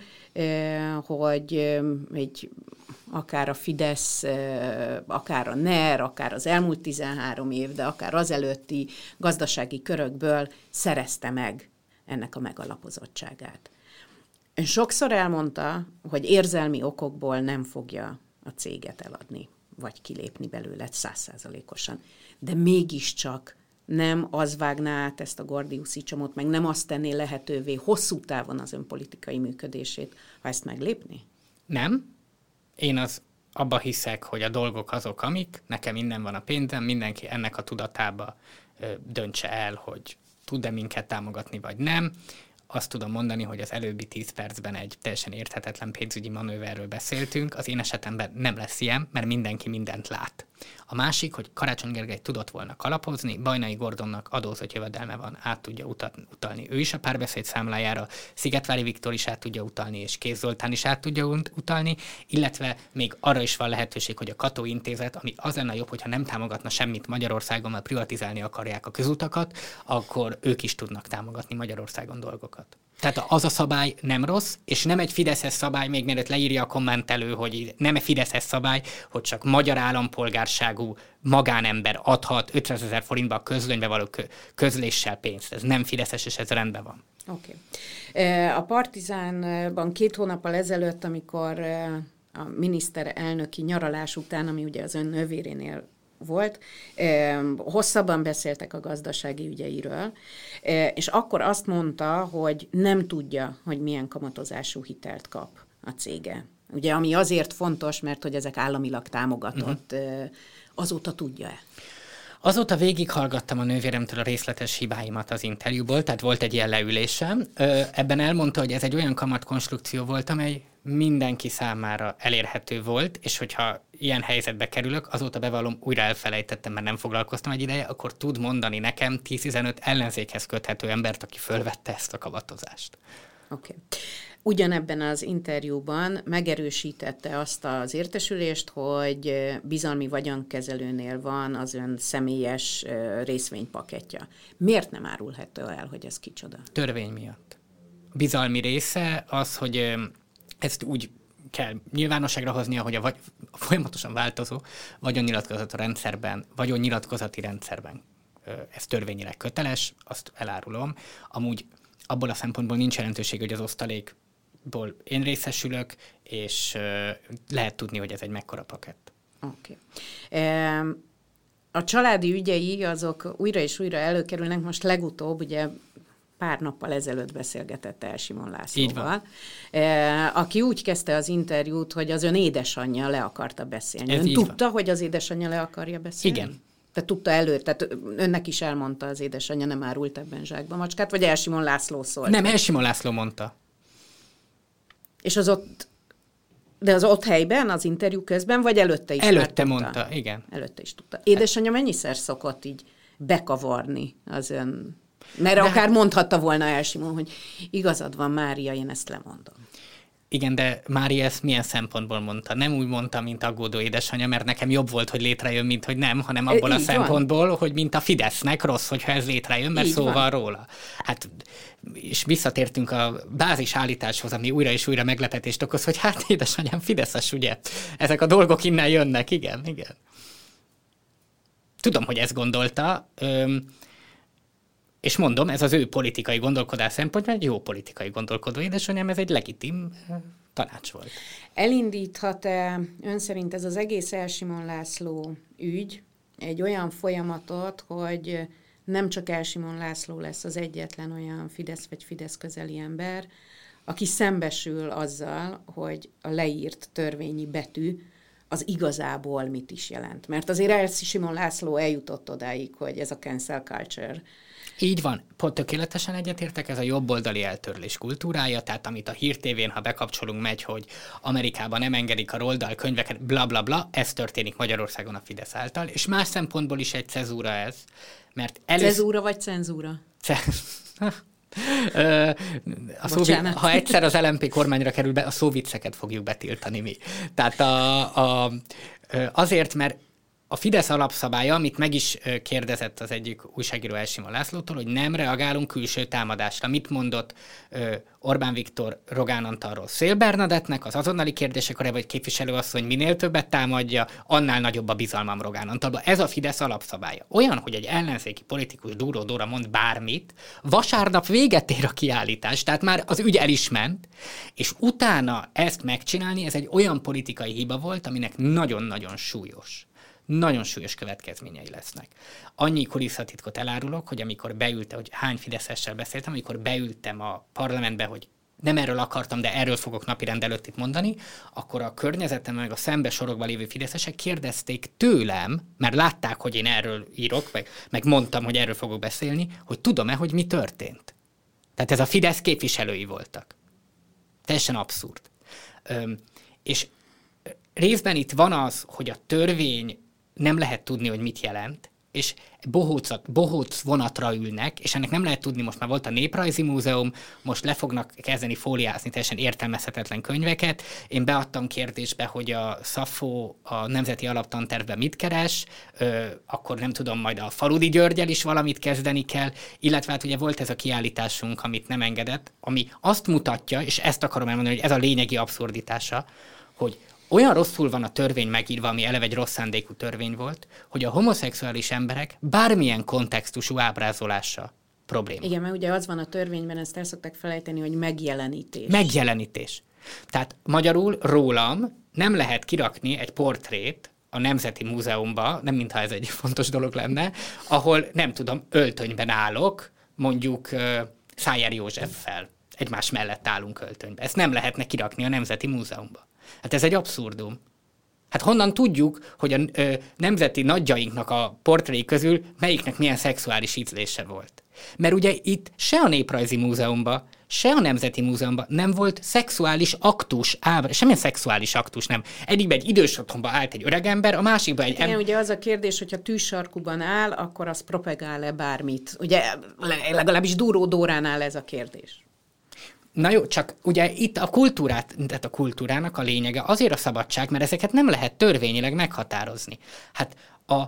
hogy akár a Fidesz, akár a NER, akár az elmúlt 13 év, de akár az előtti gazdasági körökből szerezte meg ennek a megalapozottságát. Ön sokszor elmondta, hogy érzelmi okokból nem fogja a céget eladni, vagy kilépni belőle 100%-osan. De mégiscsak nem az vágná át ezt a gordiuszi csomót, meg nem azt tenné lehetővé hosszú távon az önpolitikai működését, ha ezt meglépni? Nem. Én abba hiszek, hogy a dolgok azok, amik, nekem innen van a pénzem, mindenki ennek a tudatába döntse el, hogy tud-e minket támogatni, vagy nem. Azt tudom mondani, hogy az előbbi 10 percben egy teljesen érthetetlen pénzügyi manőverről beszéltünk. Az én esetemben nem lesz ilyen, mert mindenki mindent lát. A másik, hogy Karácsony Gergely tudott volna kalapozni, Bajnai Gordonnak adózott jövedelme van, át tudja utalni ő is a Párbeszéd számlájára, Szigetvári Viktor is át tudja utalni, és Kéz Zoltán is át tudja utalni, illetve még arra is van lehetőség, hogy a Kató Intézet, ami az lenne jobb, hogyha nem támogatna semmit Magyarországon, mert privatizálni akarják a közutakat, akkor ők is tudnak támogatni Magyarországon dolgokat. Tehát az a szabály nem rossz, és nem egy fideszes szabály, még mielőtt leírja a kommentelő, hogy nem egy fideszes szabály, hogy csak magyar állampolgárságú magánember adhat 500 000 forintba a közlönybe való közléssel pénzt. Ez nem fideszes, és ez rendben van. Oké. A Partizánban 2 hónappal ezelőtt, amikor a miniszterelnöki nyaralás után, ami ugye az ön nővérénél volt, hosszabban beszéltek a gazdasági ügyeiről, és akkor azt mondta, hogy nem tudja, hogy milyen kamatozású hitelt kap a cége. Ugye, ami azért fontos, mert hogy ezek államilag támogatott, azóta tudja-e? Azóta végighallgattam a nővéremtől a részletes hibáimat az interjúból, tehát volt egy ilyen leülésem. Ebben elmondta, hogy ez egy olyan kamatkonstrukció volt, amely mindenki számára elérhető volt, és hogyha ilyen helyzetbe kerülök, azóta bevallom, újra elfelejtettem, mert nem foglalkoztam egy ideje, akkor tud mondani nekem 10-15 ellenzékhez köthető embert, aki fölvette ezt a kamatozást. Oké. Ugyanebben az interjúban megerősítette azt az értesülést, hogy bizalmi vagyonkezelőnél van az ön személyes részvénypakettja. Miért nem árulható el, hogy ez kicsoda? Törvény miatt. Bizalmi része az, hogy ezt úgy kell nyilvánosságra hoznia, hogy a folyamatosan változó vagyonnyilatkozati rendszerben ez törvényileg köteles, azt elárulom. Amúgy abból a szempontból nincs jelentőség, hogy az osztalékból én részesülök, és lehet tudni, hogy ez egy mekkora pakett. Oké. A családi ügyei azok újra és újra előkerülnek, most legutóbb ugye pár nappal ezelőtt beszélgetett el Simon Lászlóval, aki úgy kezdte az interjút, hogy az ön édesanyja le akarta beszélni. Ön tudta, hogy az édesanyja le akarja beszélni? Igen. Tehát tudta előtt, tehát önnek is elmondta az édesanyja, nem árult ebben zsákba macskát, vagy Simon László szólt? Nem, Simon László mondta. És az ott, de az ott helyben, az interjú közben, vagy előtte is? Előtte mondta, igen. Előtte is tudta. Édesanyja mennyiszer szokott így bekavarni az ön... Mert akár mondhatta volna Simon, hogy igazad van, Mária, én ezt lemondom. Igen, de Mária ezt milyen szempontból mondta? Nem úgy mondta, mint aggódó édesanyja, mert nekem jobb volt, hogy létrejön, mint hogy nem, hanem abból a szempontból, hogy mint a Fidesznek rossz, hogyha ez létrejön, mert szó van róla. Hát, és visszatértünk a bázis állításhoz, ami újra és újra meglepetést okoz, hogy hát édesanyám fideszes, ugye? Ezek a dolgok innen jönnek, igen. Tudom, hogy ezt gondolta, és mondom, ez az ő politikai gondolkodás szempontjából egy jó politikai gondolkodó édesanyám, ez egy legitim tanács volt. Elindíthat-e ön szerint ez az egész Simon László ügy egy olyan folyamatot, hogy nem csak Simon László lesz az egyetlen olyan Fidesz vagy Fidesz közeli ember, aki szembesül azzal, hogy a leírt törvényi betű az igazából mit is jelent. Mert azért Simon László eljutott odáig, hogy ez a cancel culture. Így van, pont tökéletesen egyetértek, ez a jobboldali eltörlés kultúrája, tehát amit a Hír TV-n, ha bekapcsolunk, megy, hogy Amerikában nem engedik a roldal könyveket, bla bla bla, ez történik Magyarországon a Fidesz által, és más szempontból is egy cezúra ez, mert Cezúra vagy cenzúra? Ha egyszer az LMP kormányra kerül be, a szóvicceket fogjuk betiltani mi. Tehát azért, mert a Fidesz alapszabálya, amit meg is kérdezett az egyik újságíró Simon Lászlótól, hogy nem reagálunk külső támadásra. Mit mondott Orbán Viktor Rogán Antalról Széll Bernadettnek? Az azonnali kérdésekor vagy képviselőasszony minél többet támadja, annál nagyobb a bizalmam Rogán Antalba. Ez a Fidesz alapszabálya. Olyan, hogy egy ellenzéki politikus Dúró Dóra mond bármit, vasárnap véget ér a kiállítás, tehát már az ügy el is ment, és utána ezt megcsinálni, ez egy olyan politikai hiba volt, aminek nagyon-nagyon nagyon súlyos következményei lesznek. Annyi kulisszatitkot elárulok, hogy amikor beültem, hogy hány fideszessel beszéltem, amikor beültem a parlamentbe, hogy nem erről akartam, de erről fogok napirend előtt itt mondani, akkor a környezetem meg a szembe sorokban lévő fideszesek kérdezték tőlem, mert látták, hogy én erről írok, meg mondtam, hogy erről fogok beszélni, hogy tudom-e, hogy mi történt. Tehát ez a Fidesz képviselői voltak. Teljesen abszurd. És részben itt van az, hogy a törvény nem lehet tudni, hogy mit jelent, és bohóc vonatra ülnek, és ennek nem lehet tudni, most már volt a Néprajzi Múzeum, most le fognak kezdeni fóliázni teljesen értelmezhetetlen könyveket. Én beadtam kérdésbe, hogy a Sappho a Nemzeti Alaptantervben mit keres, akkor nem tudom, majd a Faludi Györggyel is valamit kezdeni kell, illetve hát ugye volt ez a kiállításunk, amit nem engedett, ami azt mutatja, és ezt akarom elmondani, hogy ez a lényegi abszurditása, hogy olyan rosszul van a törvény megírva, ami eleve egy rossz szándékú törvény volt, hogy a homoszexuális emberek bármilyen kontextusú ábrázolása probléma. Igen, mert ugye az van a törvényben, ezt el szokták felejteni, hogy megjelenítés. Megjelenítés. Tehát magyarul rólam nem lehet kirakni egy portrét a Nemzeti Múzeumba, nem mintha ez egy fontos dolog lenne, ahol nem tudom, öltönyben állok, mondjuk Szájer Józseffel. Egymás mellett állunk öltönybe. Ezt nem lehetne kirakni a Nemzeti Múzeumba. Hát ez egy abszurdum. Hát honnan tudjuk, hogy a nemzeti nagyjainknak a portréi közül melyiknek milyen szexuális ízlése volt? Mert ugye itt se a Néprajzi Múzeumban, se a Nemzeti Múzeumban nem volt szexuális aktus, semmilyen szexuális aktus nem. Egyikben egy idős otthonban állt egy öregember, a másikban egy... Igen, ugye az a kérdés, hogyha tűzsarkuban áll, akkor az propagál-e bármit? Ugye legalábbis Dúró Dóránál ez a kérdés. Na jó, csak ugye itt a kultúrának a lényege azért a szabadság, mert ezeket nem lehet törvényileg meghatározni. Hát a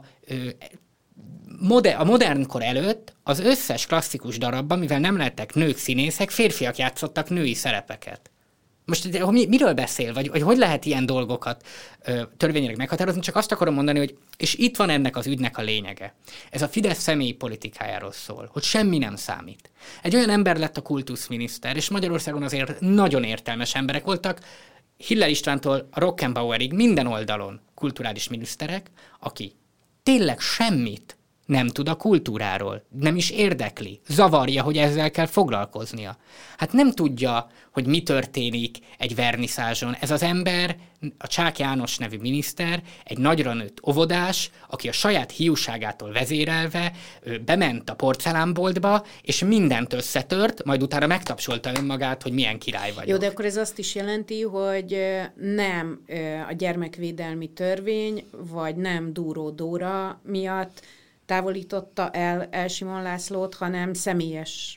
modern kor előtt az összes klasszikus darabban, mivel nem lettek nők színészek, férfiak játszottak női szerepeket. Most miről beszél, vagy hogy lehet ilyen dolgokat törvényileg meghatározni? Csak azt akarom mondani, hogy és itt van ennek az ügynek a lényege. Ez a Fidesz személyi politikájáról szól, hogy semmi nem számít. Egy olyan ember lett a kultuszminiszter, és Magyarországon azért nagyon értelmes emberek voltak, Hiller Istvántól a Rockenbauerig minden oldalon kulturális miniszterek, aki tényleg semmit nem tud a kultúráról, nem is érdekli, zavarja, hogy ezzel kell foglalkoznia. Hát nem tudja, hogy mi történik egy verniszázson. Ez az ember, a Csák János nevű miniszter, egy nagyra nőtt óvodás, aki a saját hiúságától vezérelve bement a porcelánboltba, és mindent összetört, majd utána megtapsolta önmagát, hogy milyen király vagyok. Jó, de akkor ez azt is jelenti, hogy nem a gyermekvédelmi törvény, vagy nem Dúró Dóra miatt távolította el Simon Lászlót, hanem személyes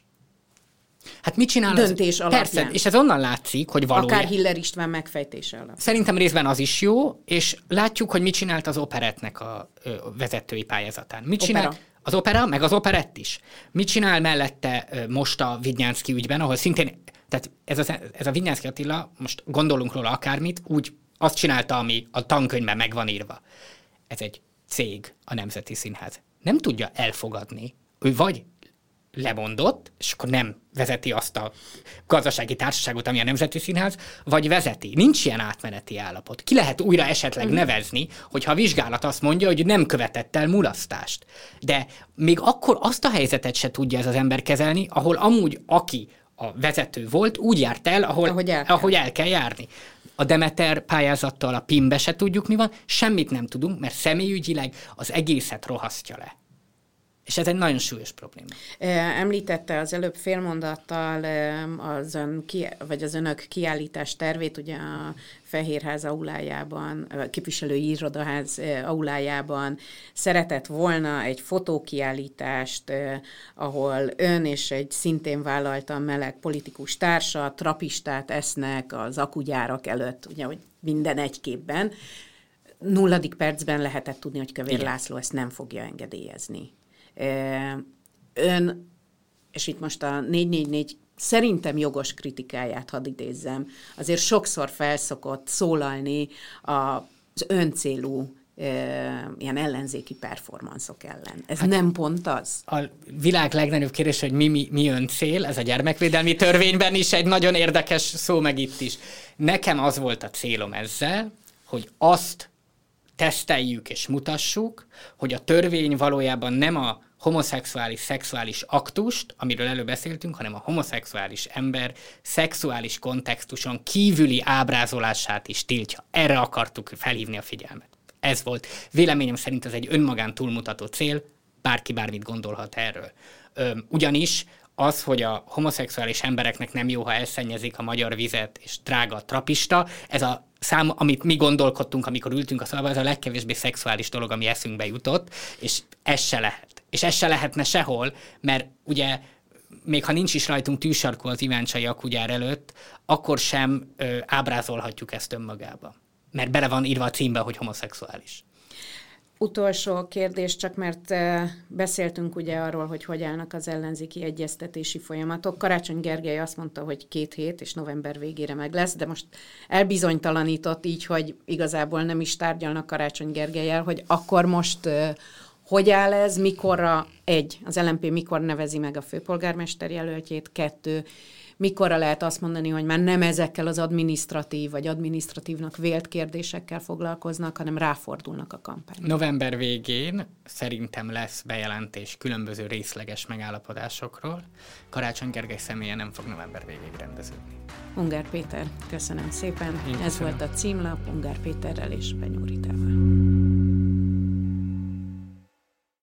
hát mit csinál döntés alapján. Persze, és ez onnan látszik, hogy valójában... Akár Hiller István megfejtése alapján. Szerintem részben az is jó, és látjuk, hogy mit csinált az operettnek a vezetői pályázatán. Mit csinál az opera, meg az operett is. Mit csinál mellette most a Vidnyánszky ügyben, ahol szintén, tehát ez a Vidnyánszky Attila, most gondolunk róla akármit, úgy azt csinálta, ami a tankönyvben meg van írva. Ez egy cég, a Nemzeti Színház. Nem tudja elfogadni. Ő vagy lemondott, és akkor nem vezeti azt a gazdasági társaságot, ami a Nemzeti Színház, vagy vezeti. Nincs ilyen átmeneti állapot. Ki lehet újra esetleg nevezni, hogyha a vizsgálat azt mondja, hogy nem követett el mulasztást. De még akkor azt a helyzetet se tudja ez az ember kezelni, ahol amúgy aki a vezető volt, úgy járt el, ahogy el kell járni. A Demeter pályázattal, a PIM-be se tudjuk, mi van, semmit nem tudunk, mert személyügyileg az egészet rohasztja le. És ez egy nagyon súlyos probléma. Említette az előbb félmondattal az önök kiállítás tervét, ugye a Fehérház aulájában, a képviselői irodaház aulájában szeretett volna egy fotókiállítást, ahol ön és egy szintén vállaltan meleg politikus társa trapistát esznek az akugyárak előtt, ugye, hogy minden egy képben. 0. percben lehetett tudni, hogy Kövér László ezt nem fogja engedélyezni. Ön, és itt most a 444 szerintem jogos kritikáját hadd idézzem, azért sokszor felszokott szólalni az öncélú ilyen ellenzéki performanszok ellen. Ez hát nem pont az? A világ legnagyobb kérdés, hogy mi öncél, ez a gyermekvédelmi törvényben is egy nagyon érdekes szó, meg itt is. Nekem az volt a célom ezzel, hogy azt teszteljük és mutassuk, hogy a törvény valójában nem a homoszexuális szexuális aktust, amiről előbb beszéltünk, hanem a homoszexuális ember szexuális kontextuson kívüli ábrázolását is tiltja. Erre akartuk felhívni a figyelmet. Ez volt. Véleményem szerint ez egy önmagán túlmutató cél, bárki bármit gondolhat erről. Ugyanis az, hogy a homoszexuális embereknek nem jó, ha elszennyezik a magyar vizet, és drága a trapista, ez a szám, amit mi gondolkodtunk, amikor ültünk a szobában, ez a legkevésbé szexuális dolog, ami eszünkbe jutott, és ez se lehet. És ez se lehetne sehol, mert ugye még ha nincs is rajtunk tűsarkó az iváncsai akugyár előtt, akkor sem ábrázolhatjuk ezt önmagába. Mert bele van írva a címbe, hogy homoszexuális. Utolsó kérdés, csak mert beszéltünk ugye arról, hogy állnak az ellenzéki egyeztetési folyamatok. Karácsony Gergely azt mondta, hogy 2 hét és november végére meg lesz, de most elbizonytalanított így, hogy igazából nem is tárgyalnak Karácsony Gergellyel, hogy akkor most hogy áll ez, mikorra az LMP mikor nevezi meg a főpolgármester jelöltjét, 2, mikorra lehet azt mondani, hogy már nem ezekkel az adminisztratív vagy adminisztratívnak vélt kérdésekkel foglalkoznak, hanem ráfordulnak a kampányra. November végén szerintem lesz bejelentés különböző részleges megállapodásokról. Karácsony Gergely személye nem fog november végéig rendeződni. Ungár Péter, köszönöm szépen. Ez volt a címlap Ungár Péterrel és Benyó Ritával.